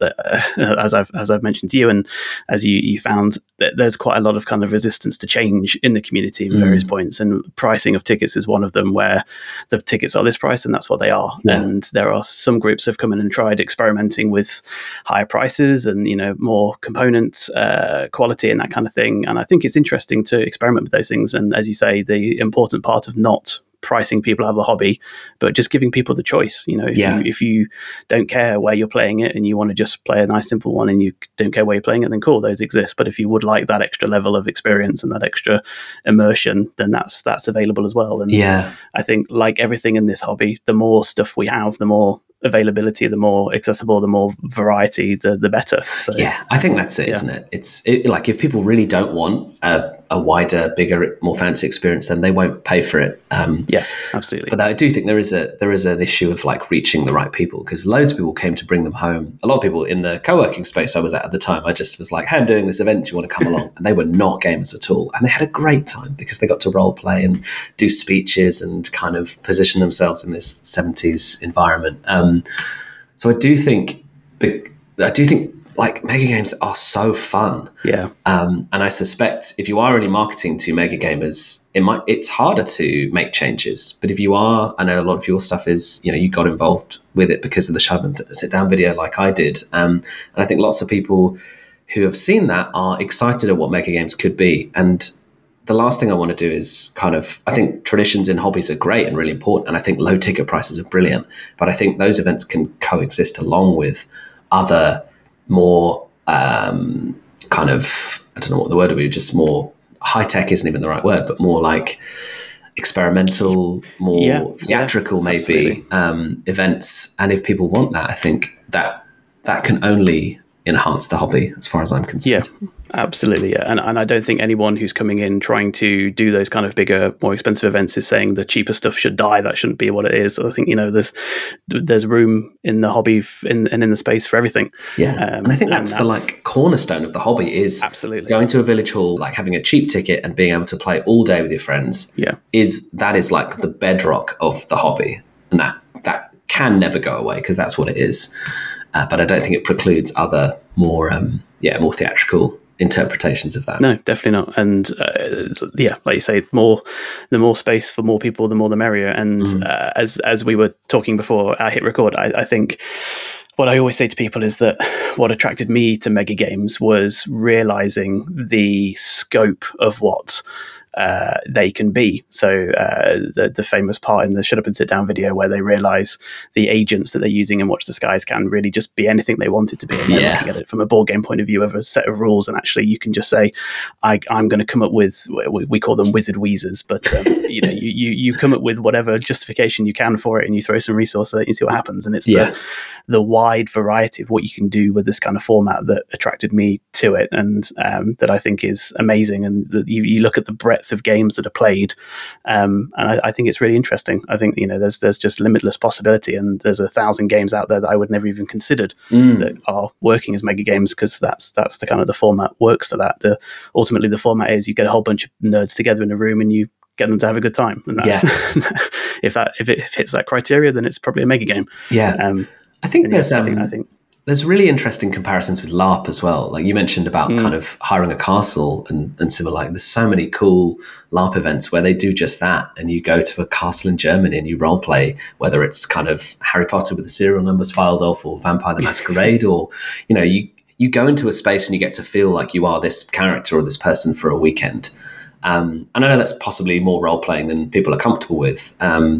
Speaker 1: as I've mentioned to you, and as you found, that there's quite a lot of kind of resistance to change in the community at various points, and pricing of tickets is one of them, where the tickets are this price and that's what they are. And there are some groups have come in and tried experimenting with higher prices and more components, quality and that kind of thing. And I think it's interesting to experiment with those things. And as you say, the important part of not pricing people out of a hobby, but just giving people the choice. If you don't care where you're playing it and you want to just play a nice simple one and you don't care where you're playing it, then cool, those exist. But if you would like that extra level of experience and that extra immersion, then that's available as well. And I think, like everything in this hobby, the more stuff we have, the more availability, the more accessible, the more variety, the better. So
Speaker 2: I think that's it, isn't it? It's like, if people really don't want a wider, bigger, more fancy experience, then they won't pay for it.
Speaker 1: Absolutely.
Speaker 2: But I do think there is an issue of like reaching the right people, because loads of people came to bring them home. A lot of people in the co-working space I was at the time, I just was like, hey, I'm doing this event, do you want to come along? And they were not gamers at all, and they had a great time because they got to role play and do speeches and kind of position themselves in this 70s environment. So I do think like mega games are so fun. And I suspect if you are only marketing to mega gamers, it's harder to make changes. But if you are, I know a lot of your stuff is, you got involved with it because of the Shove and Sit Down video like I did. And I think lots of people who have seen that are excited at what mega games could be. And the last thing I want to do is I think traditions in hobbies are great and really important. And I think low ticket prices are brilliant. But I think those events can coexist along with other more I don't know what the word would be, just more high tech isn't even the right word, but more like experimental, more theatrical maybe events. And if people want that, I think that can only enhance the hobby as far as I'm concerned.
Speaker 1: Absolutely, yeah. And I don't think anyone who's coming in trying to do those kind of bigger, more expensive events is saying the cheaper stuff should die. That shouldn't be what it is. I think, there's room in the hobby and in the space for everything.
Speaker 2: And I think that's the like cornerstone of the hobby is
Speaker 1: absolutely
Speaker 2: going to a village hall, like having a cheap ticket and being able to play all day with your friends. Is like the bedrock of the hobby, and that can never go away because that's what it is. But I don't think it precludes other more theatrical interpretations of that.
Speaker 1: No, definitely not. And like you say, the more space for more people, the more the merrier. And as we were talking before I hit record, I think what I always say to people is that what attracted me to mega games was realizing the scope of what they can be. So the famous part in the Shut Up and Sit Down video where they realize the agents that they're using in Watch the Skies can really just be anything they want it to be. And they're looking at it from a board game point of view of a set of rules, and actually you can just say, I'm going to come up with, we call them wizard wheezers, but you come up with whatever justification you can for it, and you throw some resources and you see what happens. And it's the wide variety of what you can do with this kind of format that attracted me to it, and that I think is amazing. And you look at the breadth breadth of games that are played. And I think it's really interesting. I think, there's just limitless possibility, and there's 1,000 games out there that I would never even considered that are working as mega games, because that's the kind of the format works for that. Ultimately the format is you get a whole bunch of nerds together in a room and you get them to have a good time, and that's if it hits that criteria, then it's probably a mega game.
Speaker 2: I think there's really interesting comparisons with LARP as well. Like you mentioned about kind of hiring a castle and similar. Like there's so many cool LARP events where they do just that, and you go to a castle in Germany and you role play, whether it's kind of Harry Potter with the serial numbers filed off, or Vampire the Masquerade, or you go into a space and you get to feel like you are this character or this person for a weekend. And I know that's possibly more role playing than people are comfortable with,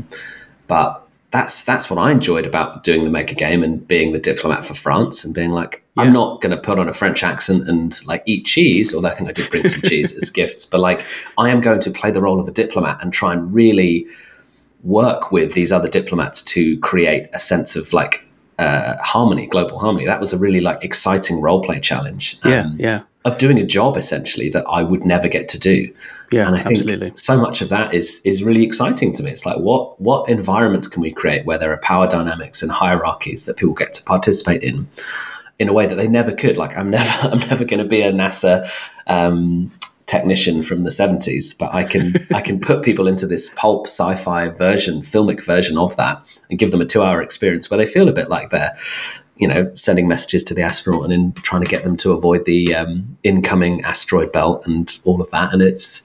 Speaker 2: but that's what I enjoyed about doing the mega game and being the diplomat for France, and being like, I'm not going to put on a French accent and like eat cheese, although I think I did bring some cheese as gifts, but like I am going to play the role of a diplomat and try and really work with these other diplomats to create a sense of like harmony, global harmony. That was a really like exciting role play challenge. Of doing a job essentially that I would never get to do. And I think so much of that is really exciting to me. It's like, what environments can we create where there are power dynamics and hierarchies that people get to participate in a way that they never could? Like I'm never going to be a NASA technician from the 70s, but I can put people into this pulp sci-fi filmic version of that, and give them a 2-hour experience where they feel a bit like they're sending messages to the astronaut and then trying to get them to avoid the incoming asteroid belt and all of that. And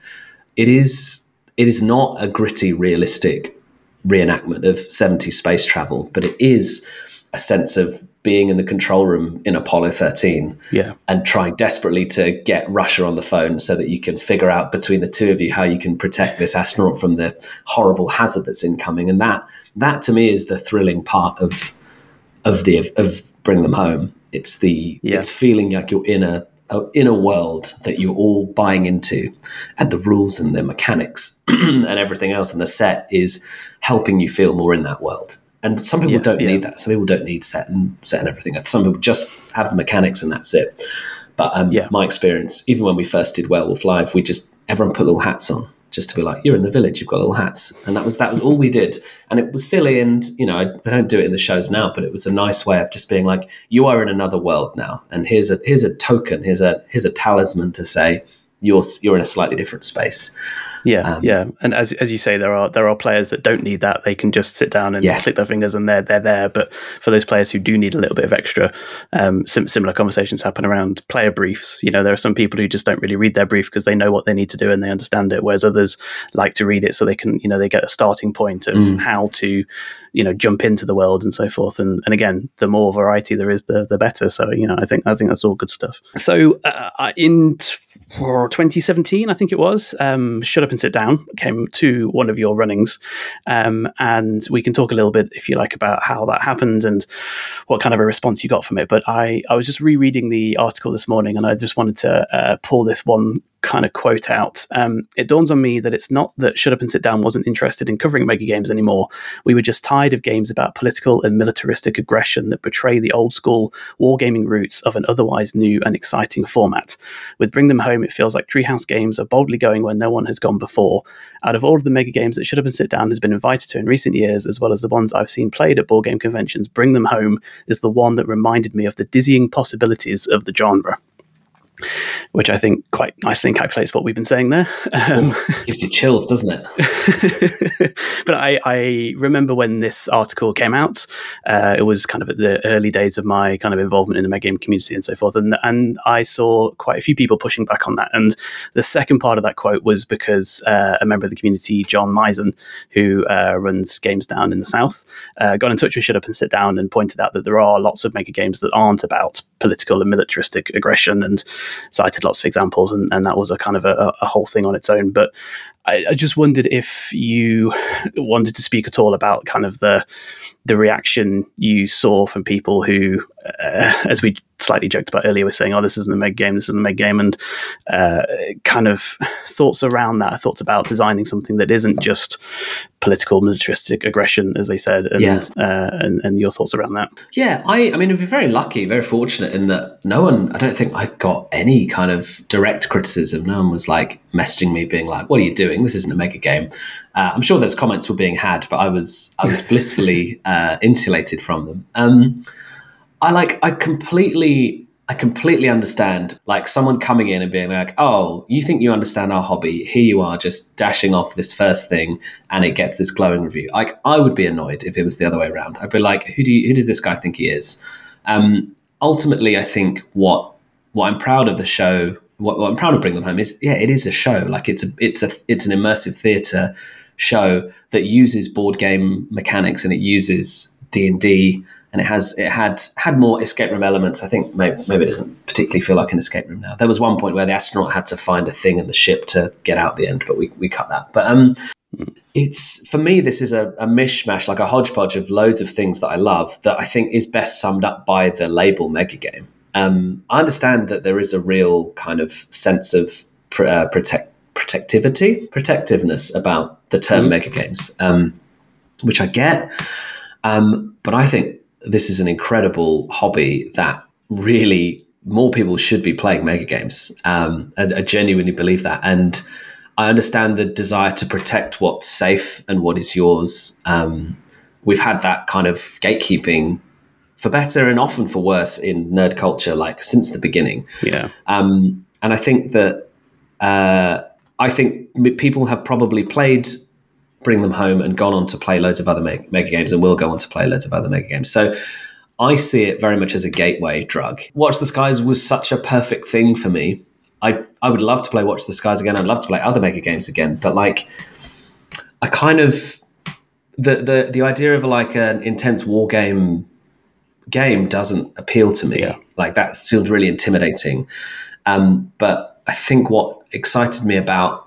Speaker 2: it is not a gritty, realistic reenactment of 70s space travel, but it is a sense of being in the control room in Apollo 13 and trying desperately to get Russia on the phone so that you can figure out between the two of you how you can protect this astronaut from the horrible hazard that's incoming. And that to me is the thrilling part of Bring Them Home. It's it's feeling like you're in a world that you're all buying into, and the rules and the mechanics and everything else, and the set is helping you feel more in that world. And some people don't need that. Some people don't need set and everything. Some people just have the mechanics and that's it. But my experience, even when we first did Werewolf Live, everyone put little hats on, just to be like, you're in the village, you've got little hats. And that was all we did. And it was silly. And, I don't do it in the shows now, but it was a nice way of just being like, you are in another world now. And here's a token, here's a talisman to say you're in a slightly different space. And as you say, there are players that don't need that. They can just sit down and click their fingers and they're there. But for those players who do need a little bit of extra, similar conversations happen around player briefs. There are some people who just don't really read their brief because they know what they need to do and they understand it, whereas others like to read it so they can, they get a starting point of how to, jump into the world and so forth. And again, the more variety there is, the better. So, I think that's all good stuff. So in 2017, I think it was, Shut Up and Sit Down came to one of your runnings, and we can talk a little bit, if you like, about how that happened and what kind of a response you got from it. But I was just rereading the article this morning, and I just wanted to pull this one kind of quote out. It dawns on me that it's not that Shut Up and Sit Down wasn't interested in covering mega games anymore. We were just tired of games about political and militaristic aggression that portray the old school wargaming roots of an otherwise new and exciting format. With Bring Them Home, it feels like Treehouse Games are boldly going where no one has gone before. Out of all of the mega games that Shut Up and Sit Down has been invited to in recent years, as well as the ones I've seen played at board game conventions, Bring Them Home is the one that reminded me of the dizzying possibilities of the genre. Which I think quite nicely encapsulates what we've been saying there. Gives you chills, doesn't it?
Speaker 1: But I remember when this article came out, it was kind of at the early days of my kind of involvement in the mega game community and so forth, and I saw quite a few people pushing back on that. And the second part of that quote was because a member of the community, John Misen, who runs games down in the south, got in touch with Shut Up and Sit Down and pointed out that there are lots of mega games that aren't about political and militaristic aggression, and cited lots of examples, and that was a kind of a whole thing on its own. But I just wondered if you wanted to speak at all about kind of the reaction you saw from people who, as we slightly joked about earlier, were saying, oh, this isn't a meg game, and kind of thoughts around that, thoughts about designing something that isn't just political, militaristic aggression, as they said, and your thoughts around that.
Speaker 2: Yeah, I mean, I've been very lucky, very fortunate in that I don't think I got any kind of direct criticism. No one was like, messaging me being like, what are you doing? This isn't a mega game. I'm sure those comments were being had, but I was blissfully insulated from them. I completely understand like someone coming in and being like, oh, you think you understand our hobby. Here you are just dashing off this first thing and it gets this glowing review. Like I would be annoyed if it was the other way around. I'd be like, who does this guy think he is? Ultimately, I think what I'm proud of the show, what I'm proud of Bring Them Home is, it is a show. Like it's an immersive theatre show that uses board game mechanics and it uses D&D, and it had more escape room elements. I think maybe it doesn't particularly feel like an escape room now. There was one point where the astronaut had to find a thing in the ship to get out the end, but we cut that. But it's, for me, this is a mishmash, like a hodgepodge of loads of things that I love that I think is best summed up by the label Mega Game. I understand that there is a real kind of sense of protectiveness about the term Mega Games, which I get. But I think this is an incredible hobby that really more people should be playing mega games. I genuinely believe that. And I understand the desire to protect what's safe and what is yours. We've had that kind of gatekeeping for better and often for worse in nerd culture, like since the beginning.
Speaker 1: Yeah.
Speaker 2: And I think that, people have probably played Bring Them Home and gone on to play loads of other mega games and will go on to play loads of other mega games. So I see it very much as a gateway drug. Watch the Skies was such a perfect thing for me. I would love to play Watch the Skies again. I'd love to play other mega games again. But like, I kind of, the idea of like an intense war game doesn't appeal to me.
Speaker 1: Yeah.
Speaker 2: Like that feels really intimidating. But I think what excited me about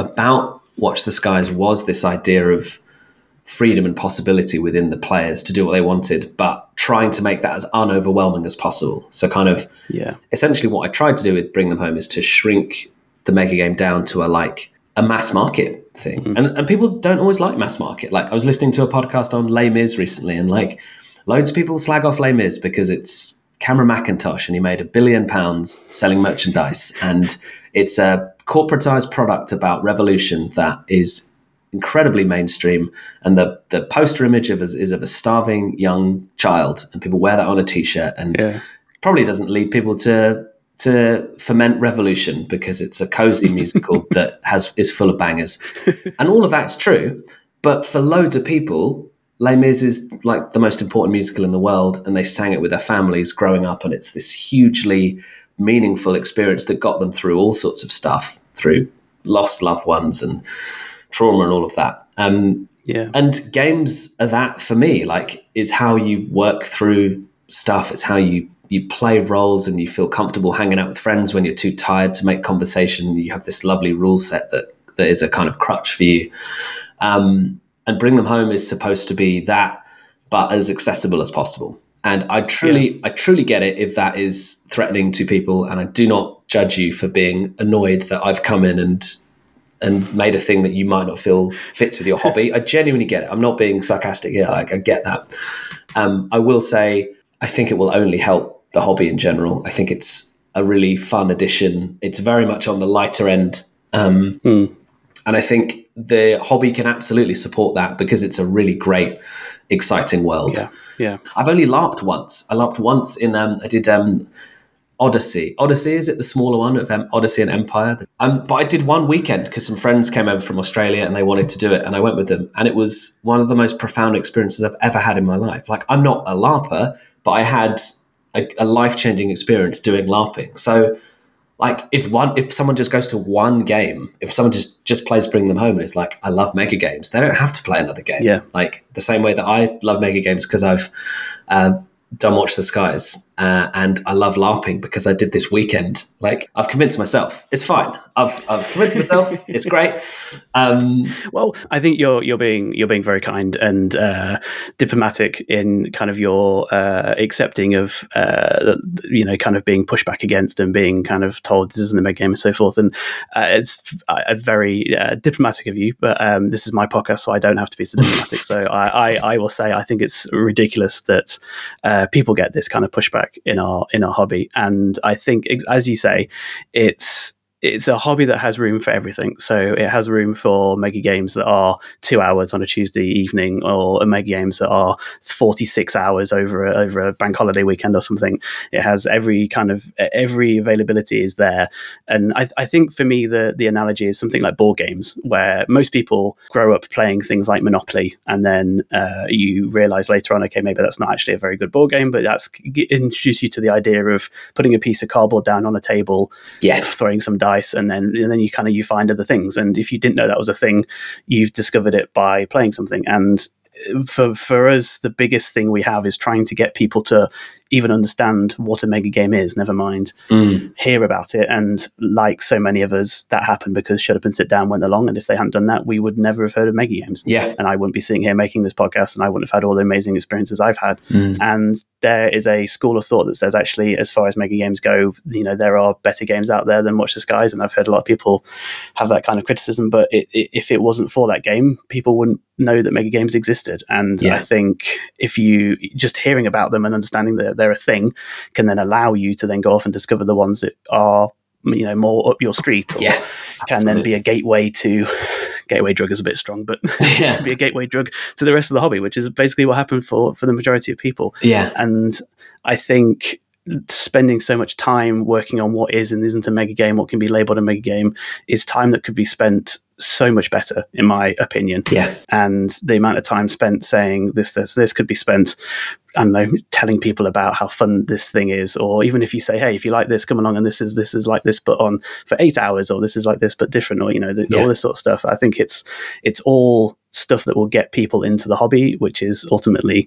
Speaker 2: Watch the Skies was this idea of freedom and possibility within the players to do what they wanted, but trying to make that as unoverwhelming as possible. So kind of essentially what I tried to do with Bring Them Home is to shrink the mega game down to a mass market thing. Mm-hmm. And people don't always like mass market. Like I was listening to a podcast on Les Mis recently, and like loads of people slag off Les Mis because it's Cameron Mackintosh and he made £1 billion selling merchandise, and it's a corporatized product about revolution that is incredibly mainstream, and the poster image is of a starving young child, and people wear that on a t-shirt, and probably doesn't lead people to foment revolution because it's a cozy musical that is full of bangers, and all of that's true. But for loads of people, Les Mis is like the most important musical in the world, and they sang it with their families growing up, and it's this hugely meaningful experience that got them through all sorts of stuff, through lost loved ones and trauma and all of that. And games are that for me, like, is how you work through stuff. It's how you play roles and you feel comfortable hanging out with friends when you're too tired to make conversation. You have this lovely rule set that is a kind of crutch for you. And Bring Them Home is supposed to be that, but as accessible as possible. And I truly get it if that is threatening to people, and I do not judge you for being annoyed that I've come in and made a thing that you might not feel fits with your hobby. I genuinely get it. I'm not being sarcastic here. I get that. I will say, I think it will only help the hobby in general. I think it's a really fun addition. It's very much on the lighter end. And I think the hobby can absolutely support that because it's a really great, exciting world.
Speaker 1: Yeah.
Speaker 2: I've only LARPed once. I LARPed once in, I did Odyssey. Odyssey, is it the smaller one of Odyssey and Empire? But I did one weekend because some friends came over from Australia and they wanted to do it, and I went with them. And it was one of the most profound experiences I've ever had in my life. Like, I'm not a LARPer, but I had a life-changing experience doing LARPing. So, like, if someone just goes to one game, if someone just plays Bring Them Home and it's like, I love mega games, they don't have to play another game.
Speaker 1: Yeah.
Speaker 2: Like the same way that I love mega games because I've done Watch the Skies, and I love LARPing because I did this weekend. Like, I've convinced myself it's fine. I've convinced myself it's great.
Speaker 1: Well, I think you're being very kind and diplomatic in kind of your accepting of kind of being pushed back against and being kind of told this isn't a mega game and so forth. And it's very diplomatic of you, but this is my podcast, so I don't have to be so diplomatic. So I will say I think it's ridiculous that people get this kind of pushback in our hobby, and I think, as you say, it's it's a hobby that has room for everything. So it has room for mega games that are 2 hours on a Tuesday evening, or mega games that are 46 hours over a bank holiday weekend or something. It has every availability is there. And I think for me, the analogy is something like board games, where most people grow up playing things like Monopoly, and then you realize later on, okay, maybe that's not actually a very good board game, but that's introduce you to the idea of putting a piece of cardboard down on a table, throwing some dice, and then you find other things. And if you didn't know that was a thing, you've discovered it by playing something. And for us, the biggest thing we have is trying to get people to even understand what a mega game is, never mind hear about it. And like so many of us, that happened because Shut Up and Sit Down went along, and if they hadn't done that, we would never have heard of mega games. And I wouldn't be sitting here making this podcast, and I wouldn't have had all the amazing experiences I've had. And there is a school of thought that says, actually, as far as mega games go, there are better games out there than Watch the Skies, and I've heard a lot of people have that kind of criticism. But if it wasn't for that game, people wouldn't know that mega games existed. And I think if you just hearing about them and understanding that they're a thing can then allow you to then go off and discover the ones that are more up your street, or can then be a gateway drug is a bit strong, but be a gateway drug to the rest of the hobby, which is basically what happened for the majority of people. And I think spending so much time working on what is and isn't a mega game, what can be labeled a mega game, is time that could be spent so much better, in my opinion. And the amount of time spent saying this could be spent, I don't know, telling people about how fun this thing is, or even if you say, hey, if you like this, come along, and this is like this but on for 8 hours, or this is like this but different, or all this sort of stuff. I think it's all stuff that will get people into the hobby, which is ultimately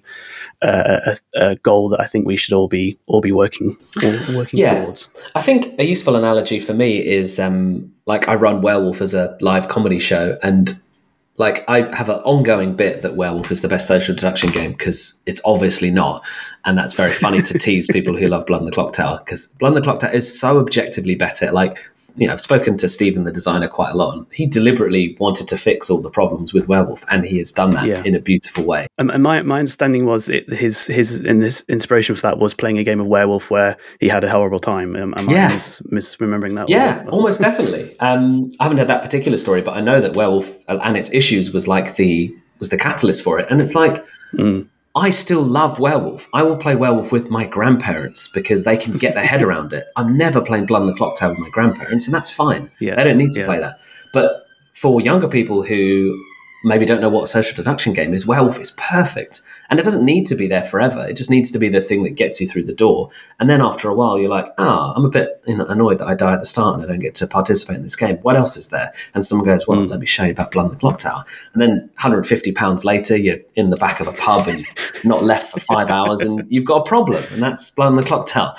Speaker 1: a goal that I think we should all be working towards.
Speaker 2: I think a useful analogy for me is like I run Werewolf as a live comedy show, and like I have an ongoing bit that Werewolf is the best social deduction game, because it's obviously not, and that's very funny to tease people who love Blood in the Clock Tower, because Blood in the Clock Tower is so objectively better. Like, I've spoken to Stephen, the designer, quite a lot, and he deliberately wanted to fix all the problems with Werewolf, and he has done that in a beautiful way.
Speaker 1: And my understanding was his inspiration for that was playing a game of Werewolf where he had a horrible time. Am I misremembering that?
Speaker 2: Yeah, almost definitely. I haven't heard that particular story, but I know that Werewolf and its issues was the catalyst for it. And it's like, I still love Werewolf. I will play Werewolf with my grandparents because they can get their head around it. I'm never playing Blood in the Clock Tower with my grandparents, and that's fine. They don't need to play that. But for younger people who maybe don't know what a social deduction game is, Werewolf is perfect. And it doesn't need to be there forever. It just needs to be the thing that gets you through the door. And then after a while, you're like, I'm a bit annoyed that I die at the start and I don't get to participate in this game. What else is there? And someone goes, well, let me show you about Blood in the Clock Tower. And then £150 later, you're in the back of a pub and you've not left for 5 hours and you've got a problem. And that's Blood in the Clock Tower.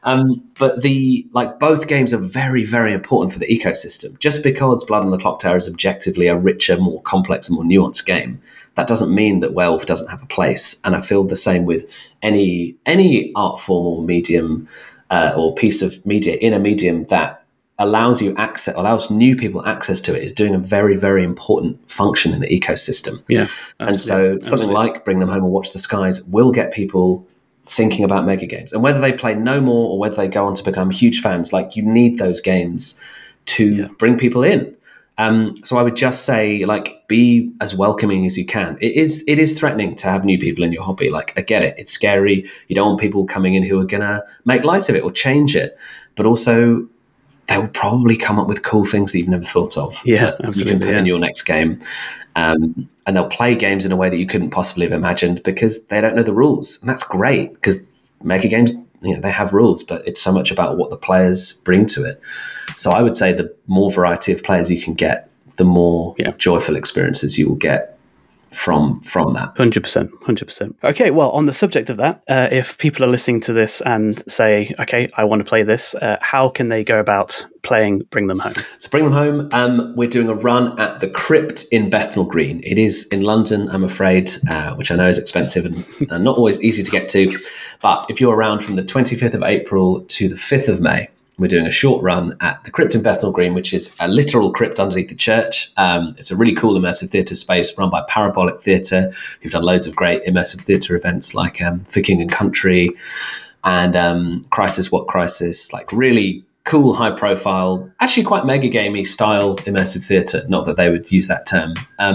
Speaker 2: But both games are very, very important for the ecosystem. Just because Blood in the Clock Tower is objectively a richer, more complex and more nuanced game, that doesn't mean that Werewolf doesn't have a place. And I feel the same with any art form or medium or piece of media in a medium that allows new people access to it, is doing a very, very important function in the ecosystem. And so something like Bring Them Home or Watch the Skies will get people thinking about mega games. And whether they play no more or whether they go on to become huge fans, like, you need those games to bring people in. So I would just say, like, be as welcoming as you can. It is threatening to have new people in your hobby. Like, I get it. It's scary. You don't want people coming in who are going to make light of it or change it. But also, they will probably come up with cool things that you've never thought of. Absolutely. You can put in your next game. And they'll play games in a way that you couldn't possibly have imagined because they don't know the rules. And that's great, because mega games, they have rules, but it's so much about what the players bring to it. So I would say the more variety of players you can get, the more joyful experiences you will get from that.
Speaker 1: 100%. Okay, well, on the subject of that, if people are listening to this and say, okay, I want to play this, how can they go about playing Bring Them Home?
Speaker 2: So Bring Them Home, we're doing a run at the Crypt in Bethnal Green. It is in London, I'm afraid, which I know is expensive and not always easy to get to. But if you're around from the 25th of April to the 5th of May, we're doing a short run at the Crypt in Bethnal Green, which is a literal crypt underneath the church. It's a really cool immersive theatre space run by Parabolic Theatre, who've done loads of great immersive theatre events like For King and Country and Crisis What Crisis, like really cool, high profile, actually quite mega gamey style immersive theatre. Not that they would use that term.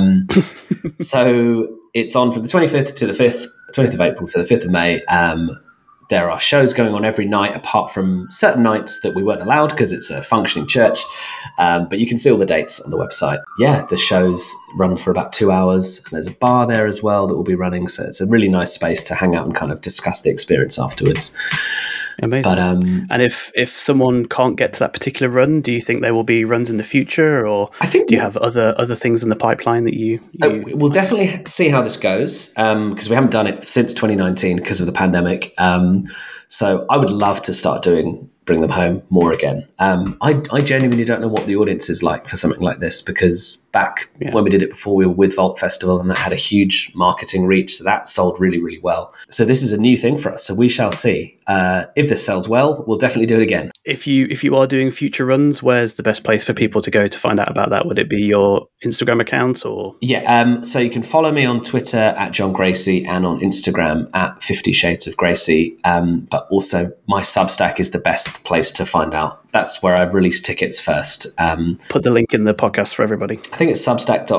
Speaker 2: So it's on from the 25th to the 5th, 20th of April to the 5th of May. There are shows going on every night, apart from certain nights that we weren't allowed because it's a functioning church. But you can see all the dates on the website. Yeah, the shows run for about 2 hours. And there's a bar there as well that will be running. So it's a really nice space to hang out and kind of discuss the experience afterwards.
Speaker 1: Amazing.
Speaker 2: But,
Speaker 1: and if someone can't get to that particular run, do you think there will be runs in the future, or
Speaker 2: I think
Speaker 1: do you have other things in the pipeline that you
Speaker 2: we'll definitely see how this goes, because we haven't done it since 2019 because of the pandemic. So I would love to start bring them home more again. I genuinely don't know what the audience is like for something like this, because back when we did it before, we were with Vault Festival, and that had a huge marketing reach. So that sold really, really well. So this is a new thing for us. So we shall see. If this sells well, we'll definitely do it again.
Speaker 1: If you are doing future runs, where's the best place for people to go to find out about that? Would it be your Instagram account or?
Speaker 2: Yeah. So you can follow me on Twitter at John Gracie and on Instagram at 50 Shades of Gracie. But also my Substack is the best place to find out. That's where I release tickets first.
Speaker 1: Put the link in the podcast for everybody.
Speaker 2: I think it's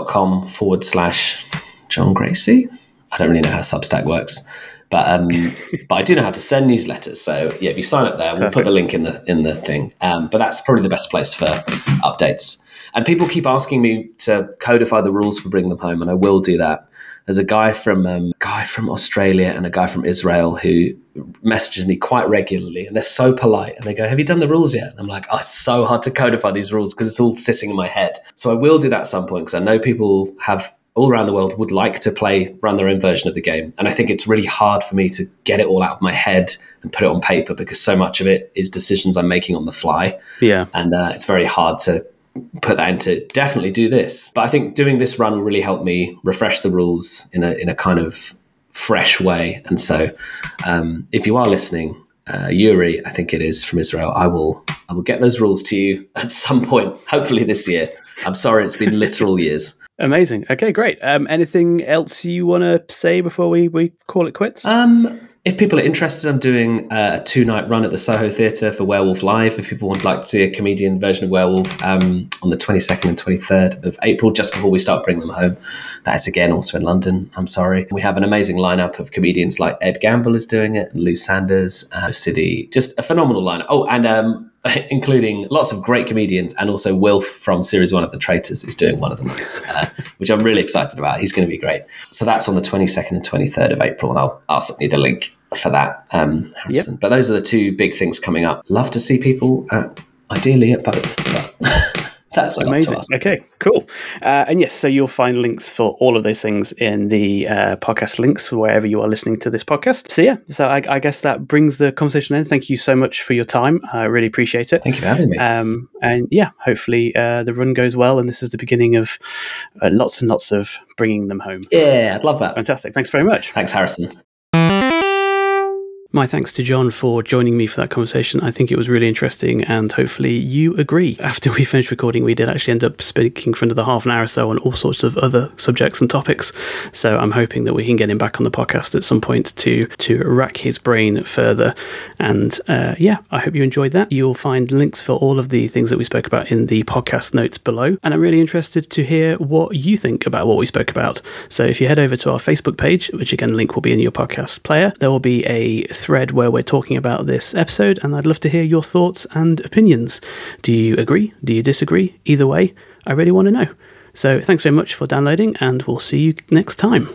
Speaker 2: substack.com/John Gracie. I don't really know how Substack works. But I do know how to send newsletters. So yeah, if you sign up there, we'll put the link in the thing. But that's probably the best place for updates. And people keep asking me to codify the rules for bringing them home, and I will do that. There's a guy from Australia and a guy from Israel who messages me quite regularly, and they're so polite. And they go, "Have you done the rules yet?" And I'm like, "Oh, it's so hard to codify these rules because it's all sitting in my head." So I will do that at some point, because I know people all around the world would like to run their own version of the game. And I think it's really hard for me to get it all out of my head and put it on paper, because so much of it is decisions I'm making on the fly.
Speaker 1: Yeah.
Speaker 2: And it's very hard to put that into definitely do this. But I think doing this run will really help me refresh the rules in a kind of fresh way. And so if you are listening, Yuri, I think it is, from Israel, I will get those rules to you at some point, hopefully this year. I'm sorry, it's been literal years.
Speaker 1: Amazing. Okay, great. Anything else you want to say before we call it quits?
Speaker 2: If people are interested, I'm doing a 2-night run at the Soho Theatre for Werewolf Live. If people would like to see a comedian version of Werewolf, on the 22nd and 23rd of April, just before we start bringing them home. That is, again, also in London. I'm sorry. We have an amazing lineup of comedians, like Ed Gamble is doing it, and Lou Sanders, Siddy. Just a phenomenal lineup. Oh, and including lots of great comedians, and also Wilf from Series 1 of The Traitors is doing one of the nights, which I'm really excited about. He's going to be great. So that's on the 22nd and 23rd of April, and I'll send you the link for that, Harrison. Yep. But those are the two big things coming up. Love to see people, ideally at both. But that's
Speaker 1: amazing. Okay, cool. And yes, so you'll find links for all of those things in the podcast links wherever you are listening to this podcast. So yeah, so I guess that brings the conversation in. Thank you so much for your time. I really appreciate it.
Speaker 2: Thank you for having me.
Speaker 1: And yeah, hopefully the run goes well, and this is the beginning of lots and lots of bringing them home.
Speaker 2: Yeah, I'd love that.
Speaker 1: Fantastic. Thanks very much.
Speaker 2: Thanks, Harrison.
Speaker 1: My thanks to John for joining me for that conversation. I think it was really interesting, and hopefully you agree. After we finished recording, we did actually end up speaking for another half an hour or so on all sorts of other subjects and topics. So I'm hoping that we can get him back on the podcast at some point to rack his brain further. And yeah, I hope you enjoyed that. You'll find links for all of the things that we spoke about in the podcast notes below. And I'm really interested to hear what you think about what we spoke about. So if you head over to our Facebook page, which again, link will be in your podcast player, there will be a thread where we're talking about this episode, and I'd love to hear your thoughts and opinions. Do you agree? Do you disagree? Either way, I really want to know. So thanks very much for downloading, and we'll see you next time.